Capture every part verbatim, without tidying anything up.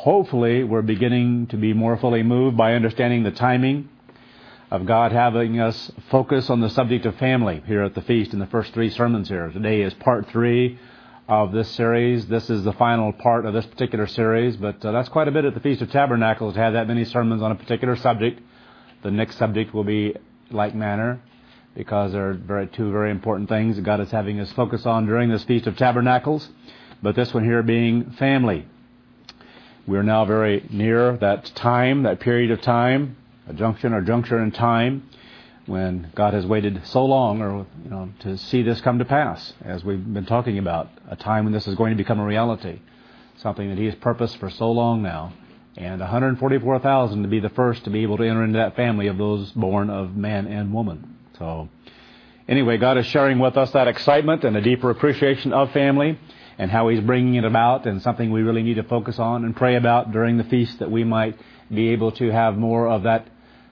hopefully we're beginning to be more fully moved by understanding the timing of God having us focus on the subject of family here at the feast in the first three sermons here. Today is part three of this series. This is the final part of this particular series, but uh, that's quite a bit at the Feast of Tabernacles to have that many sermons on a particular subject. The next subject will be like manner, because there are very, two very important things that God is having us focus on during this Feast of Tabernacles. But this one here being family. We're now very near that time, that period of time, a junction or juncture in time, when God has waited so long, or you know, to see this come to pass, as we've been talking about, a time when this is going to become a reality, something that He has purposed for so long now, and one hundred forty-four thousand to be the first to be able to enter into that family of those born of man and woman. So, anyway, God is sharing with us that excitement and a deeper appreciation of family and how He's bringing it about, and something we really need to focus on and pray about during the feast, that we might be able to have more of that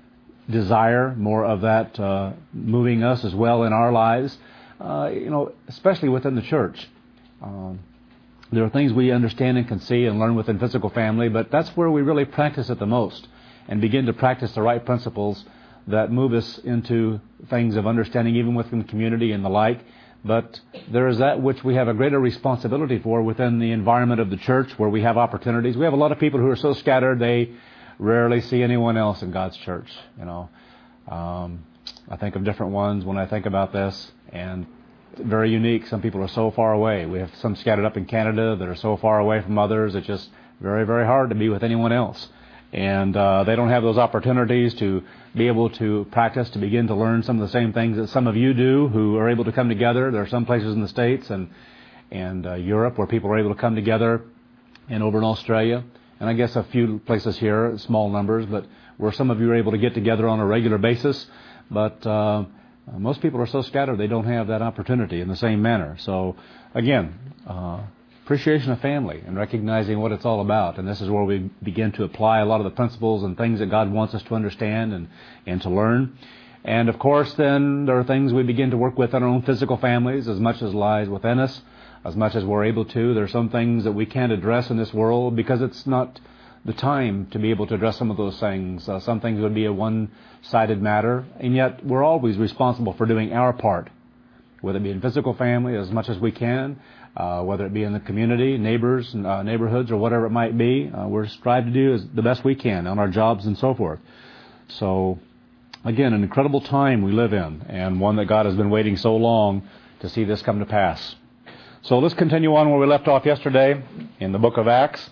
desire, more of that uh, moving us as well in our lives, uh, you know, especially within the church. Um, there are things we understand and can see and learn within physical family, but that's where we really practice it the most and begin to practice the right principles that move us into things of understanding even within the community and the like. But there is that which we have a greater responsibility for within the environment of the church, where we have opportunities. We have a lot of people who are so scattered they rarely see anyone else in God's church. You know, um, I think of different ones when I think about this, and it's very unique. Some people are so far away. We have some scattered up in Canada that are so far away from others. It's just very, very hard to be with anyone else. And uh, they don't have those opportunities to be able to practice, to begin to learn some of the same things that some of you do, who are able to come together. There are some places in the States and and uh, Europe where people are able to come together, and over in Australia, and I guess a few places here, small numbers, but where some of you are able to get together on a regular basis. But uh, most people are so scattered they don't have that opportunity in the same manner. So again, uh, appreciation of family and recognizing what it's all about. And this is where we begin to apply a lot of the principles and things that God wants us to understand and, and to learn. And of course, then there are things we begin to work with in our own physical families as much as lies within us, as much as we're able to. There are some things that we can't address in this world because it's not the time to be able to address some of those things. Uh, some things would be a one-sided matter, and yet we're always responsible for doing our part, whether it be in physical family as much as we can, Uh, whether it be in the community, neighbors, uh, neighborhoods, or whatever it might be. Uh, we're strived to do as the best we can on our jobs and so forth. So, again, an incredible time we live in, and one that God has been waiting so long to see this come to pass. So let's continue on where we left off yesterday in the book of Acts.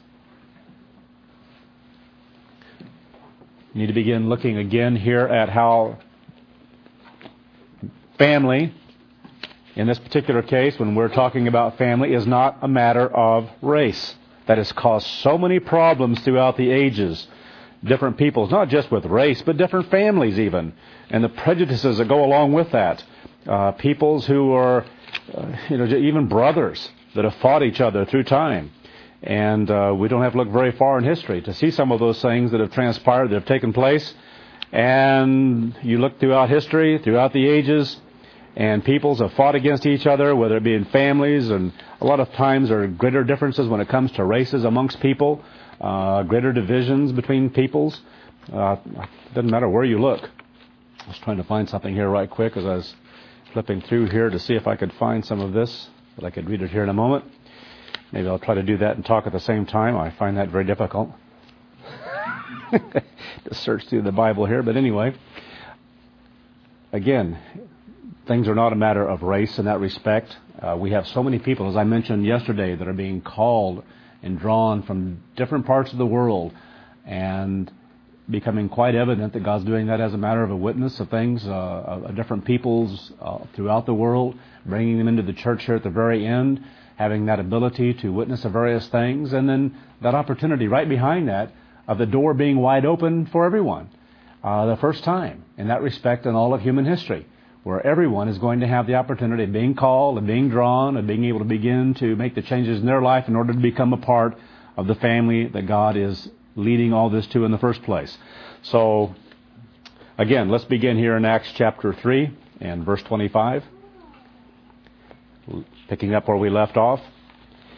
We need to begin looking again here at how family, in this particular case, when we're talking about family, is not a matter of race. That has caused so many problems throughout the ages. Different peoples, not just with race, but different families even, and the prejudices that go along with that. Uh, peoples who are, uh, you know, even brothers that have fought each other through time. And uh, we don't have to look very far in history to see some of those things that have transpired, that have taken place. And you look throughout history, throughout the ages, and peoples have fought against each other, whether it be in families, and a lot of times there are greater differences when it comes to races amongst people, uh, greater divisions between peoples. Uh, it doesn't matter where you look. I was trying to find something here right quick as I was flipping through here to see if I could find some of this, but I could read it here in a moment. Maybe I'll try to do that and talk at the same time. I find that very difficult to search through the Bible here, but anyway, again, things are not a matter of race in that respect. Uh, we have so many people, as I mentioned yesterday, that are being called and drawn from different parts of the world, and becoming quite evident that God's doing that as a matter of a witness of things, uh, of different peoples uh, throughout the world, bringing them into the church here at the very end, having that ability to witness of various things, and then that opportunity right behind that of the door being wide open for everyone. Uh, the first time in that respect in all of human history, where everyone is going to have the opportunity of being called and being drawn and being able to begin to make the changes in their life in order to become a part of the family that God is leading all this to in the first place. So, again, let's begin here in Acts chapter three and verse twenty-five. Picking up where we left off.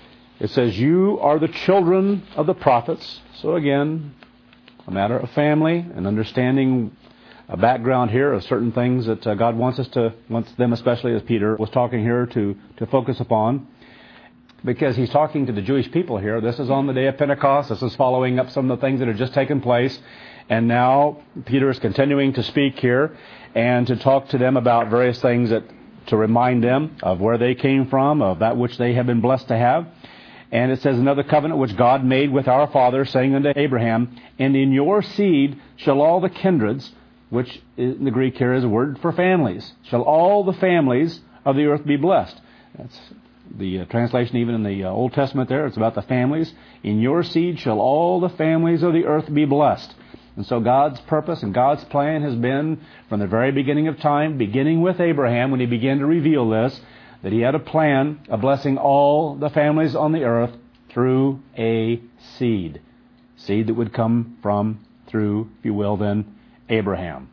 It says, you are the children of the prophets. So again, a matter of family and understanding a background here of certain things that uh, God wants us to, wants them especially, as Peter was talking here, to, to focus upon. Because he's talking to the Jewish people here. This is on the day of Pentecost. This is following up some of the things that have just taken place. And now Peter is continuing to speak here and to talk to them about various things that to remind them of where they came from, of that which they have been blessed to have. And it says, another covenant which God made with our father, saying unto Abraham, and in your seed shall all the kindreds, which in the Greek here is a word for families, shall all the families of the earth be blessed. That's the uh, translation even in the uh, Old Testament there. It's about the families. In your seed shall all the families of the earth be blessed. And so God's purpose and God's plan has been from the very beginning of time, beginning with Abraham when he began to reveal this, that he had a plan of blessing all the families on the earth through a seed. Seed that would come from, through, if you will, then, Abraham.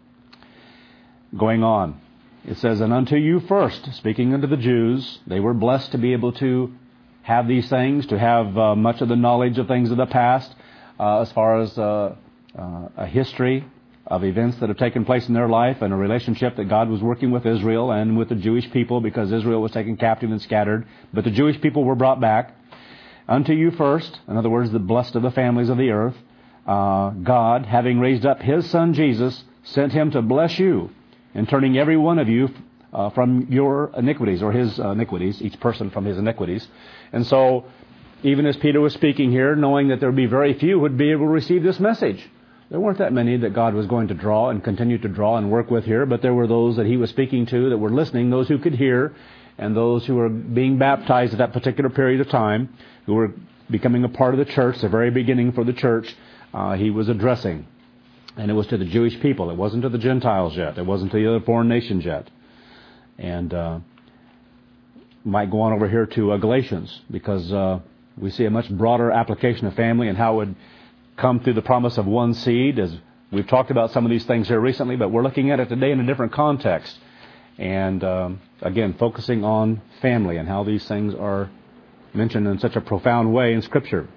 Going on. It says, and unto you first, speaking unto the Jews, they were blessed to be able to have these things, to have uh, much of the knowledge of things of the past, uh, as far as uh, uh, a history of events that have taken place in their life and a relationship that God was working with Israel and with the Jewish people, because Israel was taken captive and scattered. But the Jewish people were brought back. Unto you first, in other words, the blessed of the families of the earth, uh, God, having raised up His Son Jesus, sent Him to bless you, and turning every one of you uh, from your iniquities, or his uh, iniquities, each person from his iniquities. And so, even as Peter was speaking here, knowing that there would be very few who would be able to receive this message. There weren't that many that God was going to draw and continue to draw and work with here, but there were those that He was speaking to that were listening, those who could hear, and those who were being baptized at that particular period of time, who were becoming a part of the church, the very beginning for the church, uh, He was addressing. And it was to the Jewish people. It wasn't to the Gentiles yet. It wasn't to the other foreign nations yet. And uh, might go on over here to uh, Galatians, because uh, we see a much broader application of family and how it would come through the promise of one seed. As we've talked about some of these things here recently, but we're looking at it today in a different context. And um, again, focusing on family and how these things are mentioned in such a profound way in Scripture.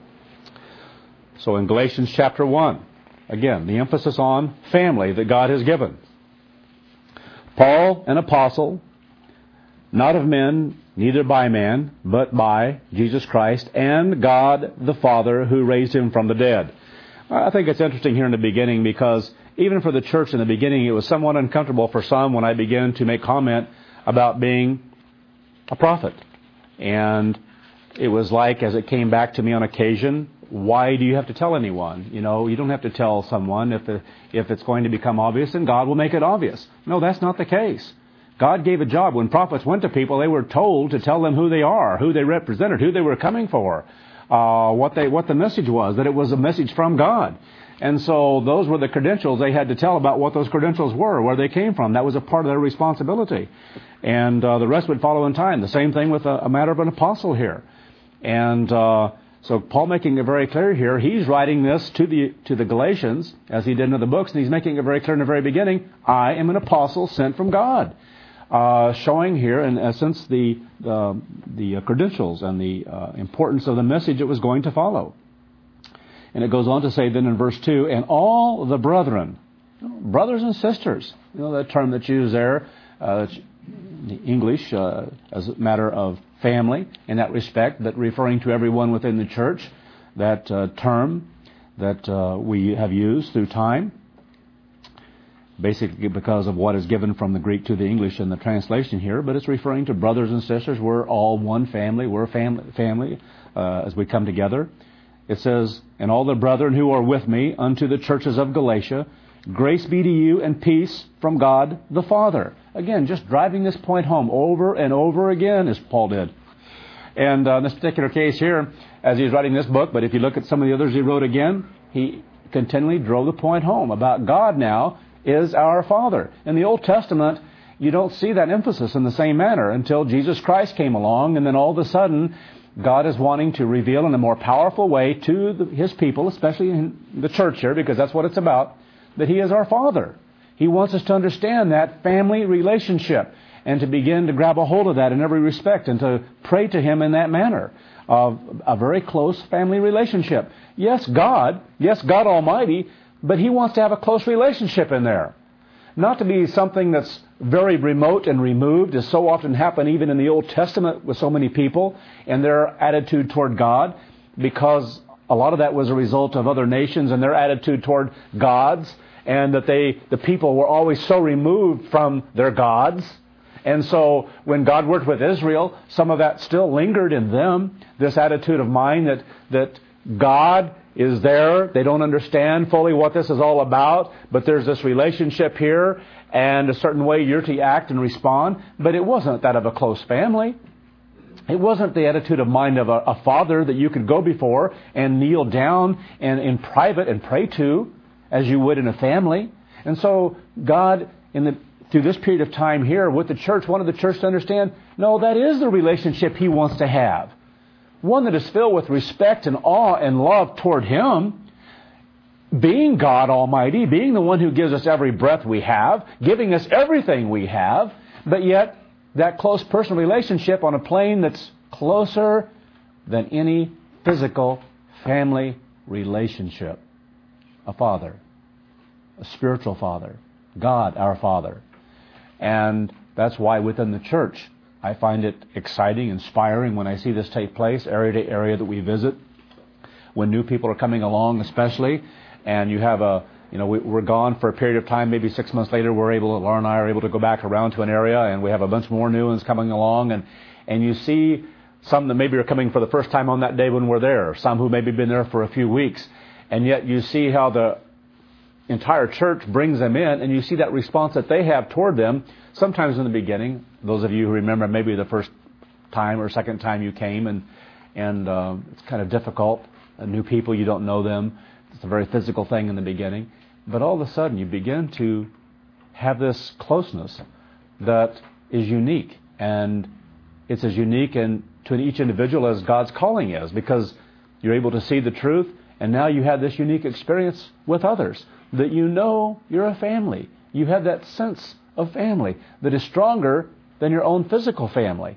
So in Galatians chapter one, again, the emphasis on family that God has given. Paul, an apostle, not of men, neither by man, but by Jesus Christ and God the Father, who raised Him from the dead. I think it's interesting here in the beginning, because even for the church in the beginning, it was somewhat uncomfortable for some when I began to make comment about being a prophet. And it was like, as it came back to me on occasion, why do you have to tell anyone? You know, you don't have to tell someone if the, if it's going to become obvious, and God will make it obvious. No, that's not the case. God gave a job. When prophets went to people, they were told to tell them who they are, who they represented, who they were coming for, uh, what they what the message was, that it was a message from God. And so those were the credentials they had to tell about what those credentials were, where they came from. That was a part of their responsibility. And uh, the rest would follow in time. The same thing with a, a matter of an apostle here. And uh, so Paul making it very clear here, he's writing this to the to the Galatians, as he did in other books, and he's making it very clear in the very beginning, I am an apostle sent from God. Uh, showing here, in essence, the uh, the credentials and the uh, importance of the message it was going to follow. And it goes on to say then in verse two, and all the brethren, brothers and sisters, you know that term that's used there, uh, the English, uh, as a matter of family in that respect, but referring to everyone within the church, that uh, term that uh, we have used through time, basically because of what is given from the Greek to the English in the translation here, but it's referring to brothers and sisters. We're all one family. We're a family, family uh, as we come together. It says, and all the brethren who are with me unto the churches of Galatia, grace be to you and peace from God the Father. Again, just driving this point home over and over again, as Paul did. And uh, in this particular case here, as he's writing this book, but if you look at some of the others he wrote again, he continually drove the point home about God now is our Father. In the Old Testament, you don't see that emphasis in the same manner until Jesus Christ came along, and then all of a sudden, God is wanting to reveal in a more powerful way to the, His people, especially in the church here, because that's what it's about, that He is our Father. He wants us to understand that family relationship and to begin to grab a hold of that in every respect and to pray to Him in that manner. of a very close family relationship. Yes, God, yes, God Almighty, but He wants to have a close relationship in there. Not to be something that's very remote and removed, as so often happened even in the Old Testament with so many people and their attitude toward God, because a lot of that was a result of other nations and their attitude toward gods, and that they, the people were always so removed from their gods. And so when God worked with Israel, some of that still lingered in them, this attitude of mind that, that God is there. They don't understand fully what this is all about, but there's this relationship here and a certain way you're to act and respond. But it wasn't that of a close family. It wasn't the attitude of mind of a, a father that you could go before and kneel down and in private and pray to as you would in a family. And so God, in the through this period of time here with the church, wanted the church to understand, no, that is the relationship He wants to have. One that is filled with respect and awe and love toward Him, being God Almighty, being the one who gives us every breath we have, giving us everything we have, but yet that close personal relationship on a plane that's closer than any physical family relationship. A father, a spiritual father, God our Father. And that's why within the church, I find it exciting, inspiring when I see this take place, area to area that we visit, when new people are coming along especially, and you have a, you know, we, we're gone for a period of time, maybe six months later, we're able, Laura and I are able to go back around to an area, and we have a bunch more new ones coming along, and, and you see some that maybe are coming for the first time on that day when we're there, some who maybe been there for a few weeks, and yet you see how the entire church brings them in, and you see that response that they have toward them. Sometimes in the beginning, those of you who remember maybe the first time or second time you came, and and uh, it's kind of difficult. Uh, new people, you don't know them. It's a very physical thing in the beginning. But all of a sudden, you begin to have this closeness that is unique, and it's as unique and to each individual as God's calling is, because you're able to see the truth, and now you have this unique experience with others. That you know you're a family. You have that sense of family that is stronger than your own physical family.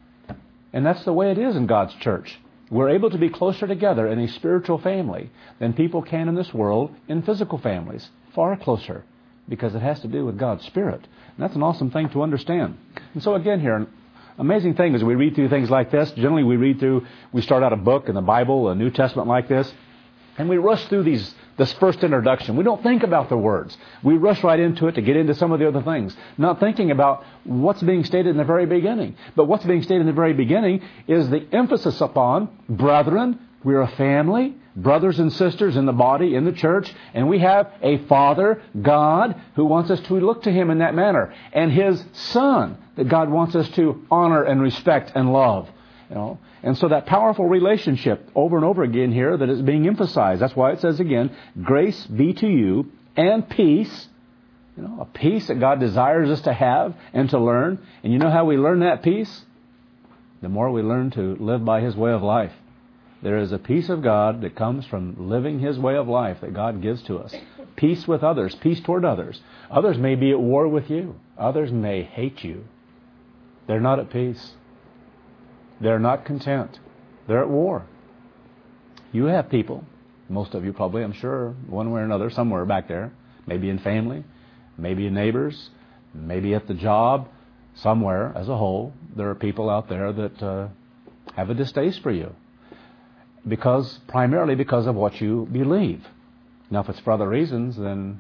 And that's the way it is in God's church. We're able to be closer together in a spiritual family than people can in this world in physical families. Far closer, because it has to do with God's Spirit. And that's an awesome thing to understand. And so again here, an amazing thing is we read through things like this. Generally we read through, we start out a book in the Bible, a New Testament like this, and we rush through these this first introduction. We don't think about the words. We rush right into it to get into some of the other things, not thinking about what's being stated in the very beginning. But what's being stated in the very beginning is the emphasis upon, brethren, we're a family, brothers and sisters in the body, in the church, and we have a Father, God, who wants us to look to Him in that manner, and His Son, that God wants us to honor and respect and love. You know, and so that powerful relationship over and over again here that is being emphasized. That's why it says again, grace be to you and peace. You know, a peace that God desires us to have and to learn. And you know how we learn that peace? The more we learn to live by His way of life. There is a peace of God that comes from living His way of life that God gives to us. Peace with others, peace toward others. Others may be at war with you. Others may hate you. They're not at peace. They're not content. They're at war. You have people, most of you probably, I'm sure, one way or another, somewhere back there, maybe in family, maybe in neighbors, maybe at the job, somewhere as a whole, there are people out there that uh, have a distaste for you. Because, primarily because of what you believe. Now, if it's for other reasons, then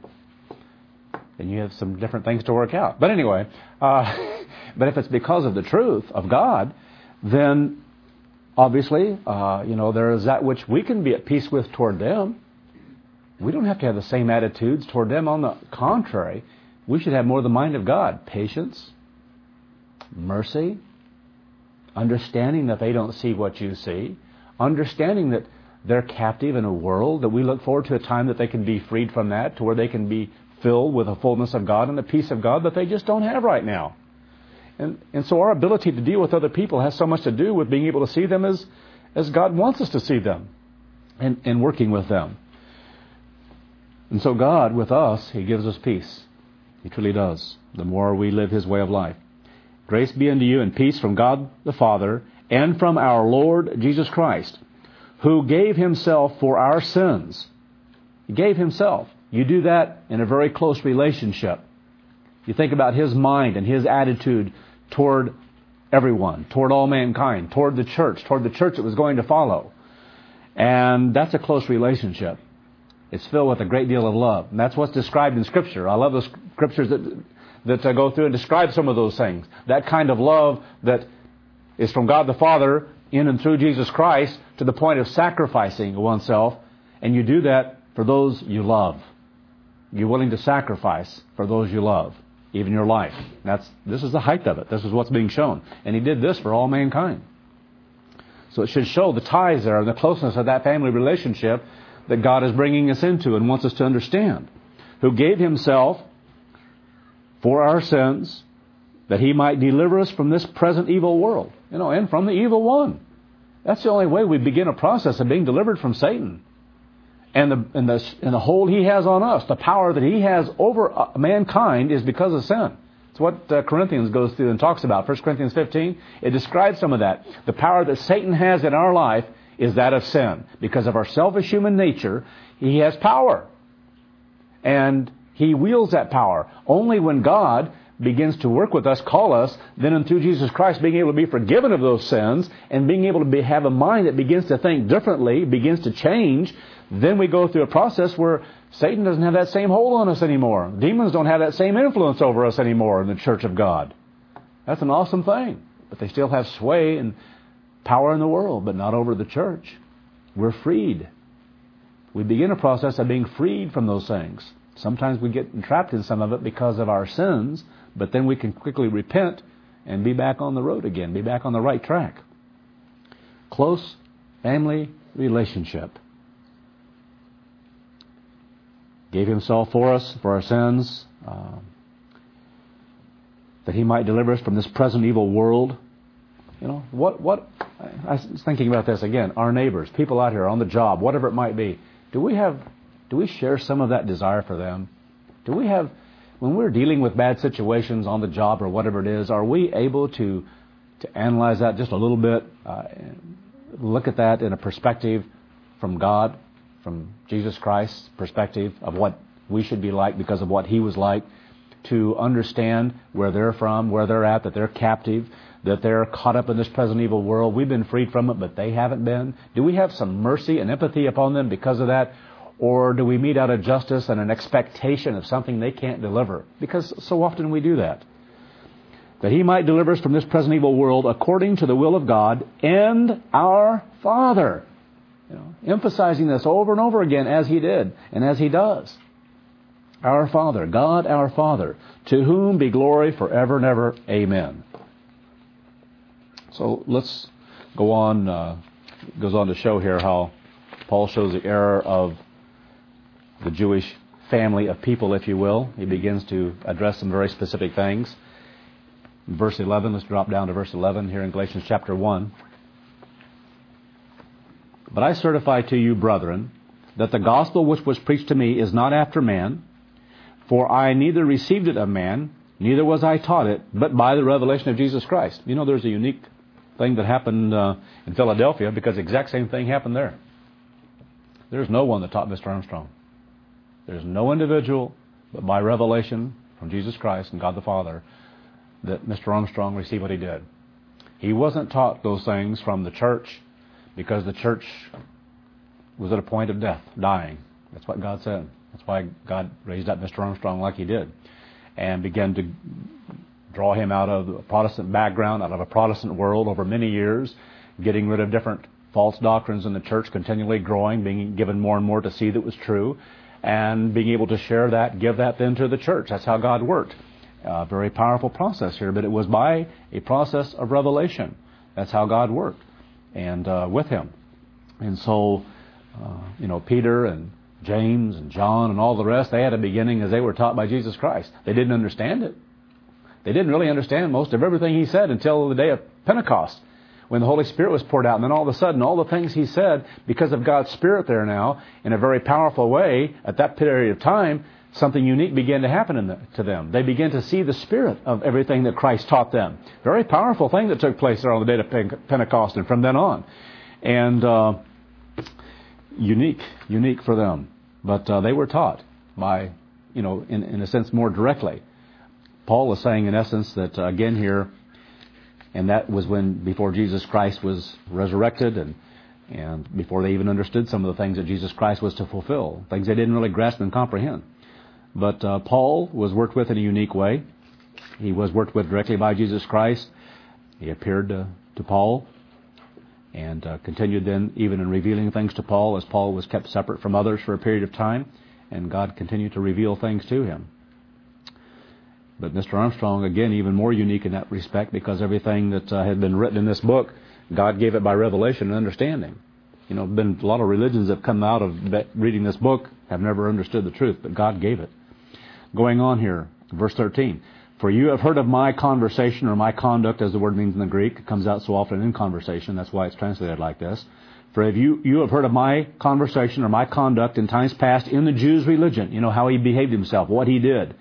then you have some different things to work out. But anyway, uh, but if it's because of the truth of God, then obviously, uh, you know, there is that which we can be at peace with toward them. We don't have to have the same attitudes toward them. On the contrary, we should have more the mind of God. Patience, mercy, understanding that they don't see what you see, understanding that they're captive in a world, that we look forward to a time that they can be freed from that, to where they can be filled with the fullness of God and the peace of God that they just don't have right now. And, and so our ability to deal with other people has so much to do with being able to see them as, as God wants us to see them and, and working with them. And so God, with us, He gives us peace. He truly does, the more we live His way of life. Grace be unto you and peace from God the Father and from our Lord Jesus Christ, who gave himself for our sins. He gave himself. You do that in a very close relationship. You think about his mind and his attitude toward everyone, toward all mankind, toward the church, toward the church that was going to follow. And that's a close relationship. It's filled with a great deal of love. And that's what's described in Scripture. I love the Scriptures that, that uh, go through and describe some of those things. That kind of love that is from God the Father in and through Jesus Christ to the point of sacrificing oneself. And you do that for those you love. You're willing to sacrifice for those you love, even your life. That's this is the height of it. This is what's being shown. And he did this for all mankind. So it should show the ties there and the closeness of that family relationship that God is bringing us into and wants us to understand. Who gave himself for our sins, that he might deliver us from this present evil world, you know, and from the evil one. That's the only way we begin a process of being delivered from Satan and the and the and the hold he has on us. The power that he has over mankind is because of sin. It's what uh, Corinthians goes through and talks about. First Corinthians fifteen, it describes some of that. The power that Satan has in our life is that of sin. Because of our selfish human nature, he has power. And he wields that power. Only when God begins to work with us, call us, then and through Jesus Christ being able to be forgiven of those sins and being able to be, have a mind that begins to think differently, begins to change, then we go through a process where Satan doesn't have that same hold on us anymore. Demons don't have that same influence over us anymore in the church of God. That's an awesome thing. But they still have sway and power in the world, but not over the church. We're freed. We begin a process of being freed from those things. Sometimes we get entrapped in some of it because of our sins, but then we can quickly repent and be back on the road again, be back on the right track. Close family relationship. Gave himself for us, for our sins, uh, that he might deliver us from this present evil world. You know, what, what, I was thinking about this again, our neighbors, people out here on the job, whatever it might be. Do we have, do we share some of that desire for them? Do we have, when we're dealing with bad situations on the job or whatever it is, are we able to, to analyze that just a little bit, uh, look at that in a perspective from God, from Jesus Christ's perspective of what we should be like because of what he was like, to understand where they're from, where they're at, that they're captive, that they're caught up in this present evil world. We've been freed from it, but they haven't been. Do we have some mercy and empathy upon them because of that? Or do we mete out a justice and an expectation of something they can't deliver? Because so often we do that. That he might deliver us from this present evil world according to the will of God and our Father. You know, emphasizing this over and over again as he did and as he does. Our Father, God our Father, to whom be glory forever and ever. Amen. So let's go on. Uh, goes on to show here how Paul shows the error of the Jewish family of people, if you will. He begins to address some very specific things. In verse eleven, let's drop down to verse eleven here in Galatians chapter one. But I certify to you, brethren, that the gospel which was preached to me is not after man, for I neither received it of man, neither was I taught it, but by the revelation of Jesus Christ. You know, there's a unique thing that happened uh, in Philadelphia, because the exact same thing happened there. There's no one that taught Mister Armstrong. There's no individual, but by revelation from Jesus Christ and God the Father, that Mister Armstrong received what he did. He wasn't taught those things from the church, because the church was at a point of death, dying. That's what God said. That's why God raised up Mister Armstrong like he did, and began to draw him out of a Protestant background, out of a Protestant world over many years, getting rid of different false doctrines in the church, continually growing, being given more and more to see that was true, and being able to share that, give that then to the church. That's how God worked. A very powerful process here, but it was by a process of revelation. That's how God worked, and uh, with him. And so, uh, you know, Peter and James and John and all the rest, they had a beginning as they were taught by Jesus Christ. They didn't understand it. They didn't really understand most of everything he said until the day of Pentecost, when the Holy Spirit was poured out. And then all of a sudden, all the things he said, because of God's Spirit there now, in a very powerful way, at that period of time, something unique began to happen in the, to them. They began to see the spirit of everything that Christ taught them. Very powerful thing that took place there on the day of Pentecost and from then on. And uh, unique, unique for them. But uh, they were taught by, you know, in, in a sense more directly. Paul is saying in essence that, uh, again here, and that was when, before Jesus Christ was resurrected and and before they even understood some of the things that Jesus Christ was to fulfill, things they didn't really grasp and comprehend. But uh, Paul was worked with in a unique way. He was worked with directly by Jesus Christ. He appeared to, to Paul and uh, continued then even in revealing things to Paul as Paul was kept separate from others for a period of time, and God continued to reveal things to him. But Mister Armstrong, again, even more unique in that respect, because everything that uh, had been written in this book, God gave it by revelation and understanding. You know, been a lot of religions that have come out of reading this book have never understood the truth, but God gave it. Going on here, verse thirteen. For you have heard of my conversation, or my conduct, as the word means in the Greek. It comes out so often in conversation. That's why it's translated like this. For if you, you have heard of my conversation, or my conduct in times past in the Jews' religion. You know, how he behaved himself, what he did.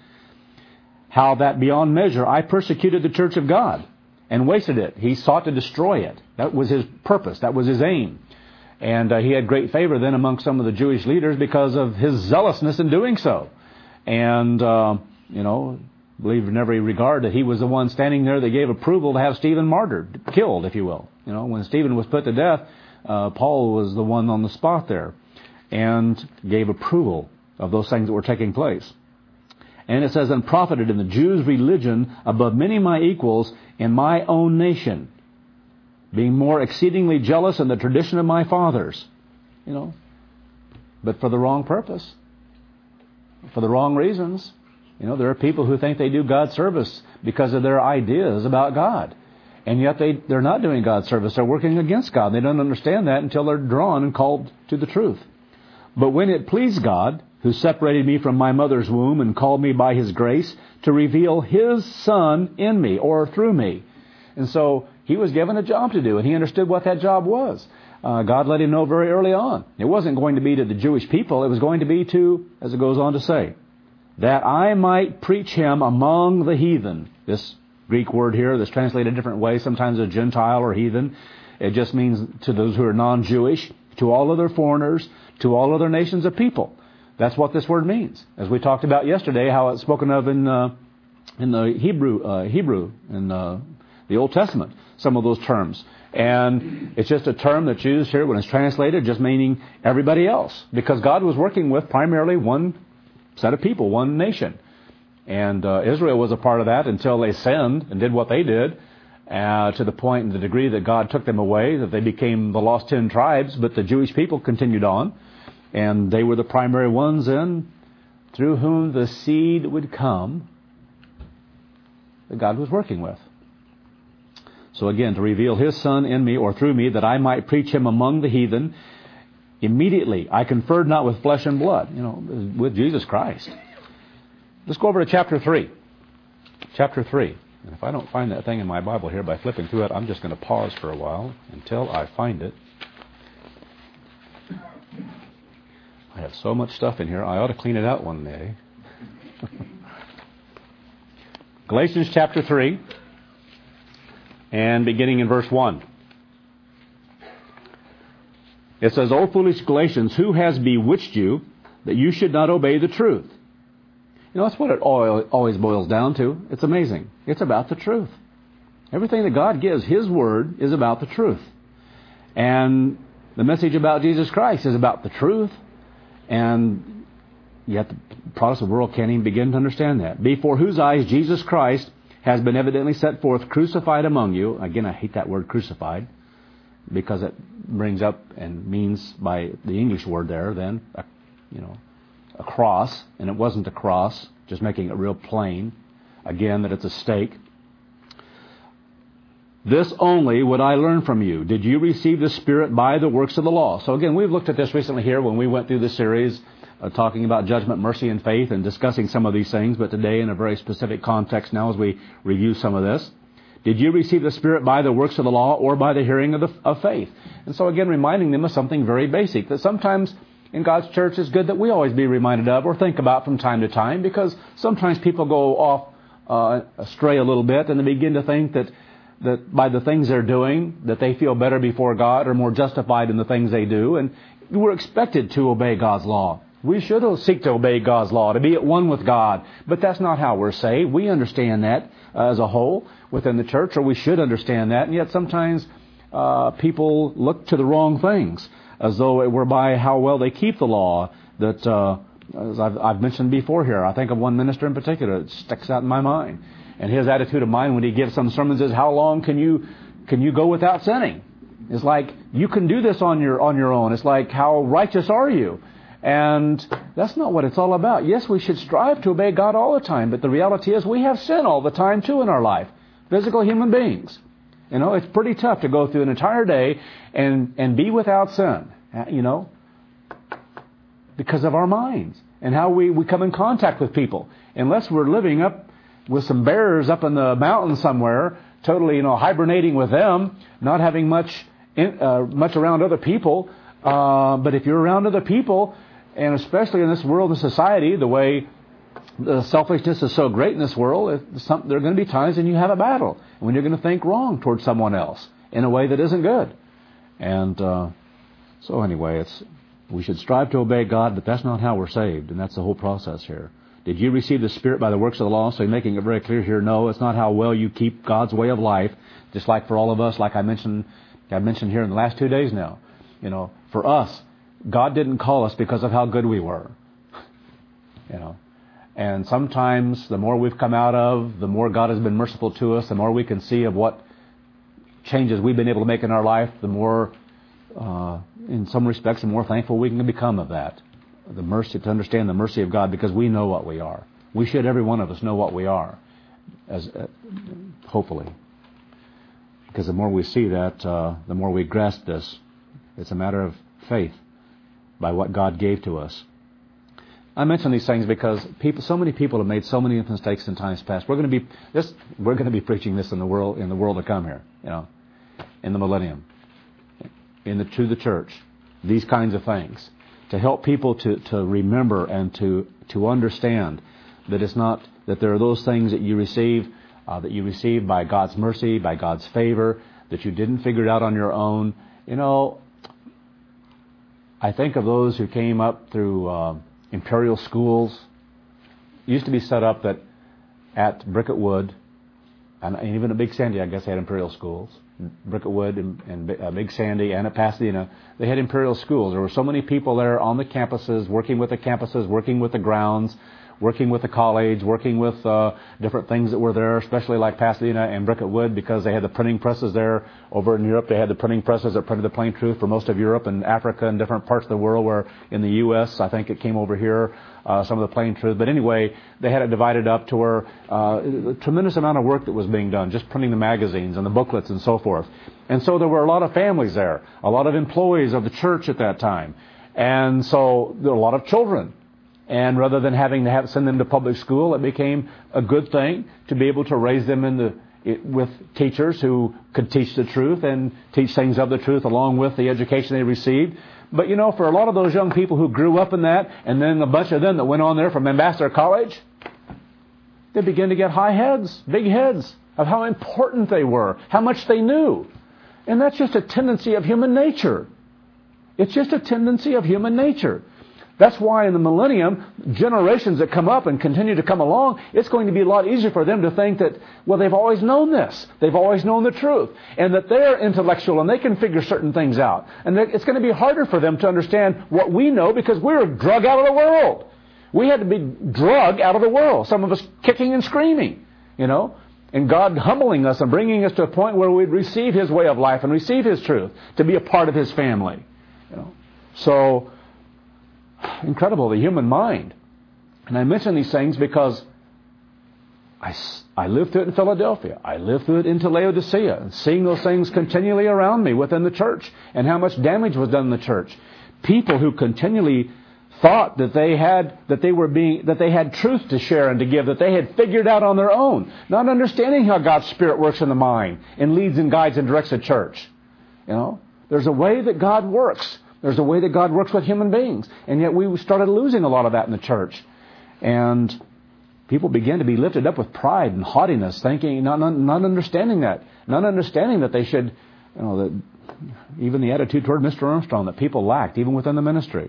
How that beyond measure I persecuted the church of God and wasted it. He sought to destroy it. That was his purpose. That was his aim. And uh, he had great favor then among some of the Jewish leaders because of his zealousness in doing so. And, uh, you know, believe in every regard that he was the one standing there that gave approval to have Stephen martyred, killed, if you will. You know, when Stephen was put to death, uh, Paul was the one on the spot there and gave approval of those things that were taking place. And it says, and profited in the Jews' religion above many of my equals in my own nation, being more exceedingly jealous in the tradition of my fathers. You know, but for the wrong purpose, for the wrong reasons. You know, there are people who think they do God's service because of their ideas about God. And yet they, they're not doing God's service. They're working against God. They don't understand that until they're drawn and called to the truth. But when it pleased God, who separated me from my mother's womb and called me by His grace to reveal His Son in me or through me. And so he was given a job to do, and he understood what that job was. Uh, God let him know very early on. It wasn't going to be to the Jewish people. It was going to be to, as it goes on to say, that I might preach Him among the heathen. This Greek word here that's translated a different way, sometimes a Gentile or heathen. It just means to those who are non-Jewish, to all other foreigners, to all other nations of people. That's what this word means. As we talked about yesterday, how it's spoken of in uh, in the Hebrew, uh, Hebrew in uh, the Old Testament, some of those terms. And it's just a term that's used here when it's translated, just meaning everybody else. Because God was working with primarily one set of people, one nation. And uh, Israel was a part of that until they sinned and did what they did, uh, to the point and the degree that God took them away, that they became the lost ten tribes, but the Jewish people continued on. And they were the primary ones in through whom the seed would come that God was working with. So again, to reveal His Son in me or through me, that I might preach Him among the heathen, immediately I conferred not with flesh and blood, you know, with Jesus Christ. Let's go over to chapter three. Chapter three. And if I don't find that thing in my Bible here by flipping through it, I'm just going to pause for a while until I find it. I have so much stuff in here, I ought to clean it out one day. Galatians chapter three, and beginning in verse one. It says, O foolish Galatians, who has bewitched you that you should not obey the truth? You know, that's what it always boils down to. It's amazing. It's about the truth. Everything that God gives, His Word, is about the truth. And the message about Jesus Christ is about the truth. And yet the Protestant world can't even begin to understand that. Before whose eyes Jesus Christ has been evidently set forth, crucified among you. Again, I hate that word crucified, because it brings up and means by the English word there then, a, you know, a cross. And it wasn't a cross, just making it real plain. Again, that it's a stake. This only would I learn from you. Did you receive the Spirit by the works of the law? So again, we've looked at this recently here when we went through this series, uh, talking about judgment, mercy, and faith, and discussing some of these things, but today in a very specific context now as we review some of this. Did you receive the Spirit by the works of the law or by the hearing of, the, of faith? And so again, reminding them of something very basic, that sometimes in God's church is good that we always be reminded of or think about from time to time, because sometimes people go off uh, astray a little bit and they begin to think that that by the things they're doing, that they feel better before God or more justified in the things they do. And we're expected to obey God's law. We should seek to obey God's law, to be at one with God. But that's not how we're saved. We understand that uh, as a whole within the church, or we should understand that. And yet sometimes uh, people look to the wrong things, as though it were by how well they keep the law that, uh, as I've, I've mentioned before here, I think of one minister in particular that sticks out in my mind. And his attitude of mind when he gives some sermons is, how long can you can you go without sinning? It's like, you can do this on your on your own. It's like, how righteous are you? And that's not what it's all about. Yes, we should strive to obey God all the time, but the reality is we have sin all the time too in our life. Physical human beings. You know, it's pretty tough to go through an entire day and, and be without sin, you know, because of our minds and how we, we come in contact with people. Unless we're living up with some bears up in the mountains somewhere, totally, you know, hibernating with them, not having much in, uh, much around other people. Uh, but if you're around other people, and especially in this world and society, the way the selfishness is so great in this world, some, there are going to be times when you have a battle, when you're going to think wrong towards someone else in a way that isn't good. And uh, so anyway, it's we should strive to obey God, but that's not how we're saved, and that's the whole process here. Did you receive the Spirit by the works of the law? So you're making it very clear here, no, it's not how well you keep God's way of life. Just like for all of us, like I mentioned, I mentioned here in the last two days now. You know, for us, God didn't call us because of how good we were. You know, and sometimes the more we've come out of, the more God has been merciful to us, the more we can see of what changes we've been able to make in our life, the more, uh, in some respects, the more thankful we can become of that. The mercy, to understand the mercy of God, because we know what we are. We should, every one of us, know what we are, as uh, hopefully. Because the more we see that, uh, the more we grasp this. It's a matter of faith by what God gave to us. I mention these things because people, so many people have made so many mistakes in times past. We're going to be this. We're going to be preaching this in the world in the world to come here. You know, in the millennium, in the to the church, these kinds of things. To help people to, to remember and to, to understand that it's not, that there are those things that you receive, uh, that you receive by God's mercy, by God's favor, that you didn't figure it out on your own. You know, I think of those who came up through uh, imperial schools. It used to be set up that at Bricket Wood, and even at Big Sandy, I guess they had imperial schools. Bricket Wood and, and uh, Big Sandy and at Pasadena, they had imperial schools. There were so many people there on the campuses, working with the campuses, working with the grounds, working with the college, working with uh, different things that were there, especially like Pasadena and Bricket Wood, because they had the printing presses there. Over in Europe, they had the printing presses that printed the Plain Truth for most of Europe and Africa and different parts of the world, where in the U S, I think it came over here, uh, some of the Plain Truth. But anyway, they had it divided up to where uh, a tremendous amount of work that was being done, just printing the magazines and the booklets and so forth. And so there were a lot of families there, a lot of employees of the church at that time. And so there were a lot of children. And rather than having to have, send them to public school, it became a good thing to be able to raise them in the, it, with teachers who could teach the truth and teach things of the truth along with the education they received. But, you know, for a lot of those young people who grew up in that, and then a bunch of them that went on there from Ambassador College, they began to get high heads, big heads, of how important they were, how much they knew. And that's just a tendency of human nature. It's just a tendency of human nature. That's why in the millennium, generations that come up and continue to come along, it's going to be a lot easier for them to think that, well, they've always known this. They've always known the truth. And that they're intellectual and they can figure certain things out. And it's going to be harder for them to understand what we know because we're drug out of the world. We had to be drug out of the world. Some of us kicking and screaming, you know. And God humbling us and bringing us to a point where we'd receive His way of life and receive His truth to be a part of His family, you know. So, incredible, the human mind. And I mention these things because I, I lived through it in Philadelphia. I lived through it into Laodicea, and seeing those things continually around me within the church and how much damage was done in the church. People who continually thought that they had that they were being that they had truth to share and to give, that they had figured out on their own, not understanding how God's Spirit works in the mind and leads and guides and directs the church. You know, there's a way that God works. There's a way that God works with human beings. And yet we started losing a lot of that in the church. And people began to be lifted up with pride and haughtiness, thinking, not, not, not understanding that. Not understanding that they should, you know, that even the attitude toward Mister Armstrong that people lacked, even within the ministry.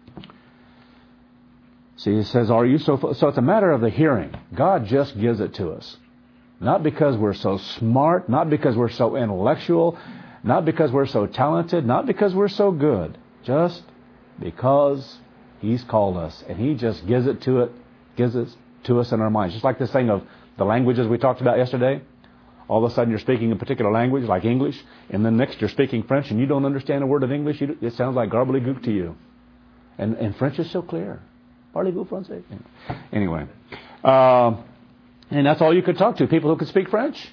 See, he says, are you so... So it's a matter of the hearing. God just gives it to us. Not because we're so smart, not because we're so intellectual, not because we're so talented, not because we're so good. Just because He's called us. And He just gives it to it, gives it to us in our minds. Just like this thing of the languages we talked about yesterday. All of a sudden you're speaking a particular language, like English, and then next you're speaking French and you don't understand a word of English. You, it sounds like gobbledygook to you. And, and French is so clear. Parlez-vous français? Anyway. Uh, and that's all you could talk to, people who could speak French.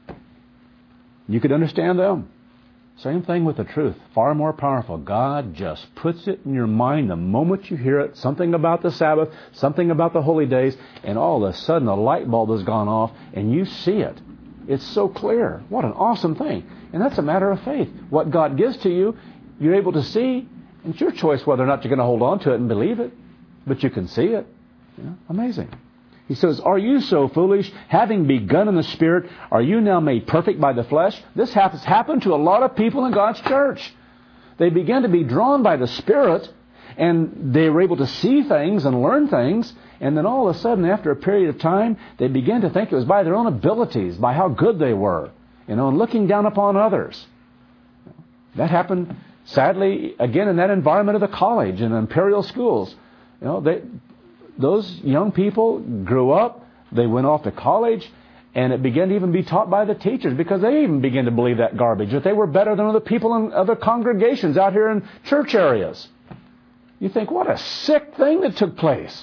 You could understand them. Same thing with the truth. Far more powerful. God just puts it in your mind the moment you hear it. Something about the Sabbath, something about the holy days, and all of a sudden a light bulb has gone off and you see it. It's so clear. What an awesome thing. And that's a matter of faith. What God gives to you, you're able to see. And it's your choice whether or not you're going to hold on to it and believe it. But you can see it. Yeah, amazing. He says, are you so foolish? Having begun in the Spirit, are you now made perfect by the flesh? This has happened to a lot of people in God's church. They began to be drawn by the Spirit, and they were able to see things and learn things. And then all of a sudden, after a period of time, they began to think it was by their own abilities, by how good they were, you know, and looking down upon others. That happened, sadly, again in that environment of the college and imperial schools. You know, they, those young people grew up, they went off to college, and it began to even be taught by the teachers because they even began to believe that garbage, that they were better than other people in other congregations out here in church areas. You think, what a sick thing that took place.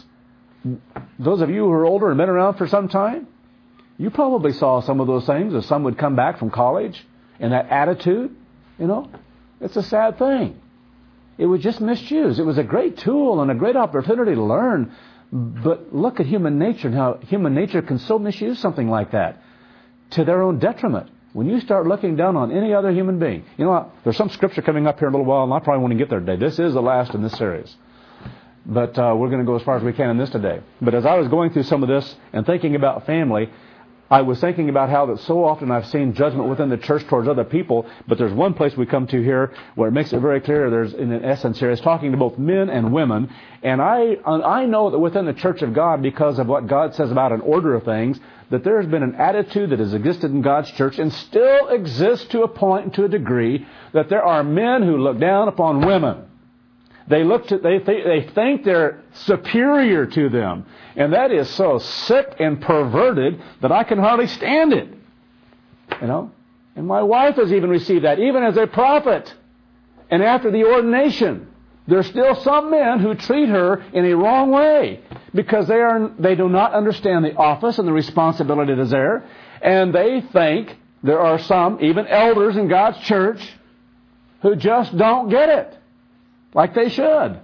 Those of you who are older and been around for some time, you probably saw some of those things as some would come back from college and that attitude, you know, it's a sad thing. It was just misused. It was a great tool and a great opportunity to learn. But look at human nature and how human nature can so misuse something like that to their own detriment. When you start looking down on any other human being, you know what? There's some scripture coming up here in a little while, and I probably won't get there today. This is the last in this series. But uh, we're going to go as far as we can in this today. But as I was going through some of this and thinking about family, I was thinking about how that so often I've seen judgment within the church towards other people, but there's one place we come to here where it makes it very clear. There's, in an essence here, it's talking to both men and women. And I I know that within the church of God, because of what God says about an order of things, that there has been an attitude that has existed in God's church and still exists to a point and to a degree that there are men who look down upon women. They look to, they th- they think they're superior to them. And that is so sick and perverted that I can hardly stand it. You know? And my wife has even received that, even as a prophet. And after the ordination, there's still some men who treat her in a wrong way because they are they do not understand the office and the responsibility that is there. And they think there are some, even elders in God's church, who just don't get it like they should.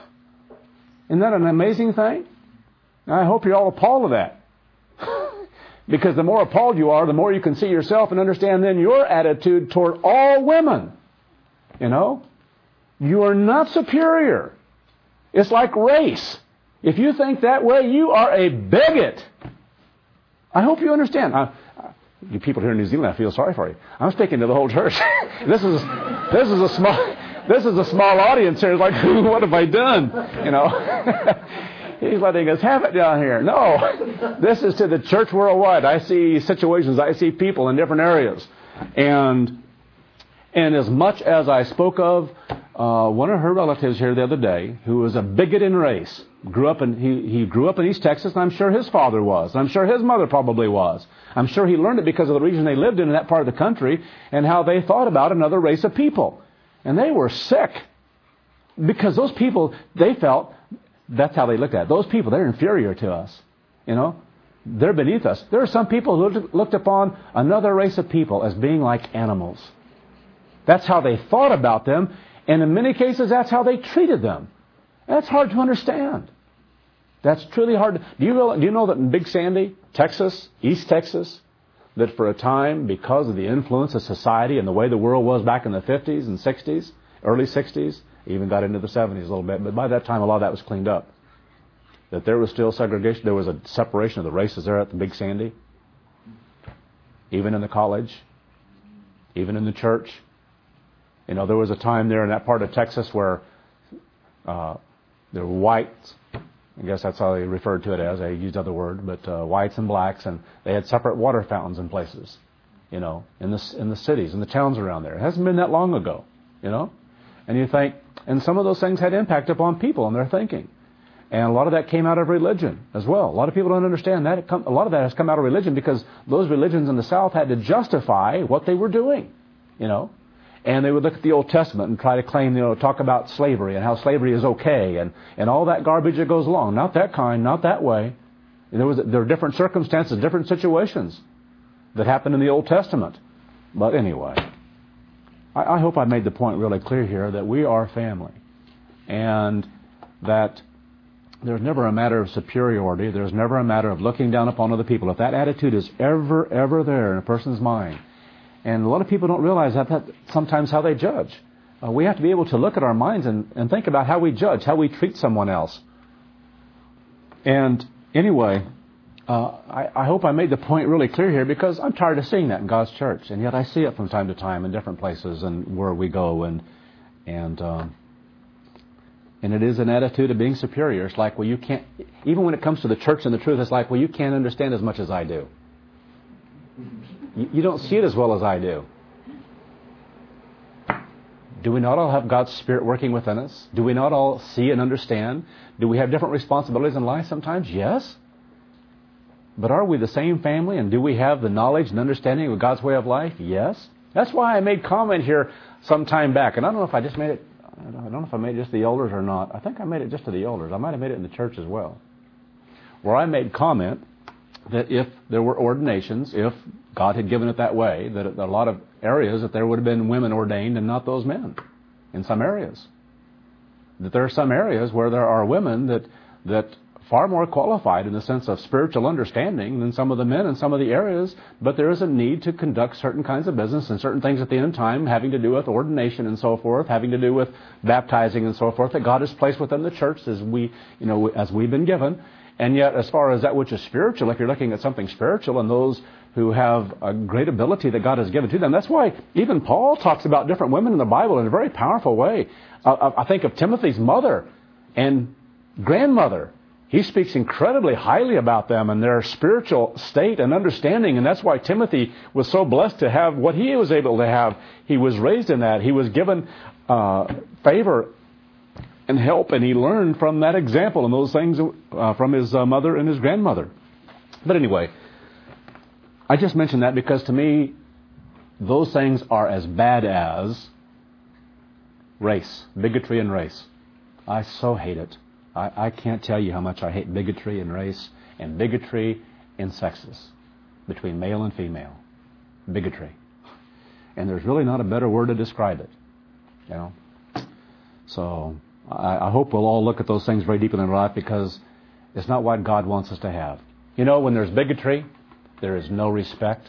Isn't that an amazing thing? I hope you're all appalled of that. Because the more appalled you are, the more you can see yourself and understand then your attitude toward all women. You know? You are not superior. It's like race. If you think that way, you are a bigot. I hope you understand. I, you people here in New Zealand, I feel sorry for you. I'm speaking to the whole church. this is this is a small this is a small audience here. It's like, what have I done? You know. He's letting us have it down here. No, this is to the church worldwide. I see situations, I see people in different areas. And and as much as I spoke of uh, one of her relatives here the other day, who was a bigot in race, grew up in he, he grew up in East Texas, and I'm sure his father was. And I'm sure his mother probably was. I'm sure he learned it because of the region they lived in in that part of the country and how they thought about another race of people. And they were sick because those people, they felt, that's how they looked at it. Those people, they're inferior to us. You know, they're beneath us. There are some people who looked upon another race of people as being like animals. That's how they thought about them. And in many cases, that's how they treated them. That's hard to understand. That's truly hard. To, do you realize, do you know that in Big Sandy, Texas, East Texas, that for a time, because of the influence of society and the way the world was back in the fifties and sixties, early sixties, Even got into the seventies a little bit. But by that time, a lot of that was cleaned up. That there was still segregation. There was a separation of the races there at the Big Sandy. Even in the college. Even in the church. You know, there was a time there in that part of Texas where uh, there were whites. I guess that's how they referred to it as. I used other word. But uh, whites and blacks. And they had separate water fountains in places. You know, in the, in the cities, in the towns around there. It hasn't been that long ago. You know. And you think, and some of those things had impact upon people and their thinking. And a lot of that came out of religion as well. A lot of people don't understand that. It come, a lot of that has come out of religion because those religions in the South had to justify what they were doing, you know. And they would look at the Old Testament and try to claim, you know, talk about slavery and how slavery is okay and, and all that garbage that goes along. Not that kind, not that way. And there was there were different circumstances, different situations that happened in the Old Testament. But anyway, I, I hope I made the point really clear here that we are family. And that there's never a matter of superiority. There's never a matter of looking down upon other people. If that attitude is ever, ever there in a person's mind, and a lot of people don't realize that, that sometimes how they judge. Uh, we have to be able to look at our minds and, and think about how we judge, how we treat someone else. And anyway, uh, I, I hope I made the point really clear here because I'm tired of seeing that in God's church. And yet I see it from time to time in different places and where we go. And and um, and it is an attitude of being superior. It's like, well, you can't, even when it comes to the church and the truth, it's like, well, you can't understand as much as I do. You, you don't see it as well as I do. Do we not all have God's Spirit working within us? Do we not all see and understand? Do we have different responsibilities in life sometimes? Yes. But are we the same family, and do we have the knowledge and understanding of God's way of life? Yes. That's why I made comment here some time back, and I don't know if I just made it, I don't know if I made it just to the elders or not. I think I made it just to the elders. I might have made it in the church as well, where I made comment that if there were ordinations, if God had given it that way, that a lot of areas that there would have been women ordained and not those men in some areas. That there are some areas where there are women that that far more qualified in the sense of spiritual understanding than some of the men in some of the areas, but there is a need to conduct certain kinds of business and certain things at the end time having to do with ordination and so forth, having to do with baptizing and so forth, that God has placed within the church as we, you know, as we've been given. And yet, as far as that which is spiritual, if you're looking at something spiritual and those who have a great ability that God has given to them, that's why even Paul talks about different women in the Bible in a very powerful way. Uh, I think of Timothy's mother and grandmother. He speaks incredibly highly about them and their spiritual state and understanding, and that's why Timothy was so blessed to have what he was able to have. He was raised in that. He was given uh, favor and help, and he learned from that example and those things uh, from his uh, mother and his grandmother. But anyway, I just mentioned that because to me, those things are as bad as race, bigotry and race. I so hate it. I, I can't tell you how much I hate bigotry and race and bigotry in sexes between male and female. Bigotry. And there's really not a better word to describe it. You know? So I, I hope we'll all look at those things very deeply in our life because it's not what God wants us to have. You know, when there's bigotry, there is no respect.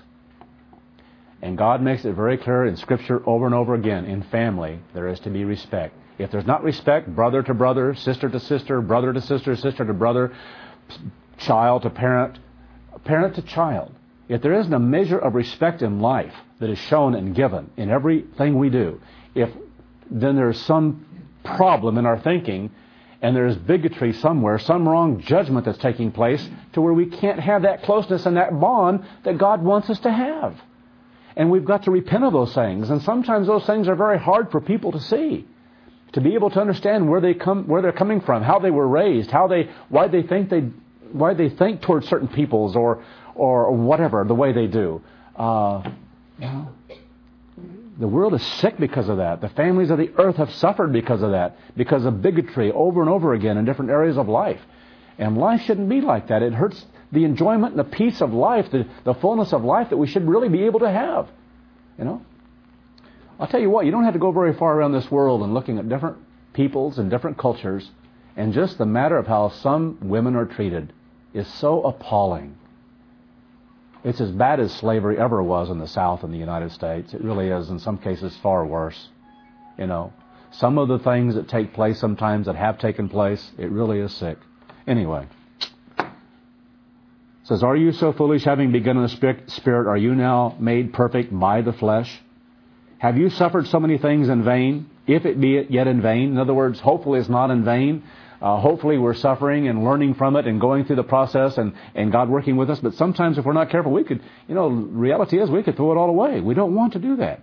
And God makes it very clear in Scripture over and over again, in family, there is to be respect. If there's not respect, brother to brother, sister to sister, brother to sister, sister to brother, child to parent, parent to child. If there isn't a measure of respect in life that is shown and given in everything we do, if then there's some problem in our thinking and there's bigotry somewhere, some wrong judgment that's taking place to where we can't have that closeness and that bond that God wants us to have. And we've got to repent of those things. And sometimes those things are very hard for people to see. To be able to understand where they come, where they're coming from, how they were raised, how they, why they think they, why they think towards certain peoples, or, or whatever the way they do. Uh, you know, the world is sick because of that. The families of the earth have suffered because of that, because of bigotry over and over again in different areas of life. And life shouldn't be like that. It hurts the enjoyment and the peace of life, the, the fullness of life that we should really be able to have. You know. I'll tell you what, you don't have to go very far around this world and looking at different peoples and different cultures, and just the matter of how some women are treated is so appalling. It's as bad as slavery ever was in the South in the United States. It really is, in some cases, far worse. You know, some of the things that take place sometimes that have taken place, it really is sick. Anyway. It says, are you so foolish, having begun in the Spirit, are you now made perfect by the flesh? Have you suffered so many things in vain, if it be yet in vain? In other words, hopefully it's not in vain. Uh, hopefully we're suffering and learning from it and going through the process and, and God working with us. But sometimes if we're not careful, we could, you know, reality is we could throw it all away. We don't want to do that.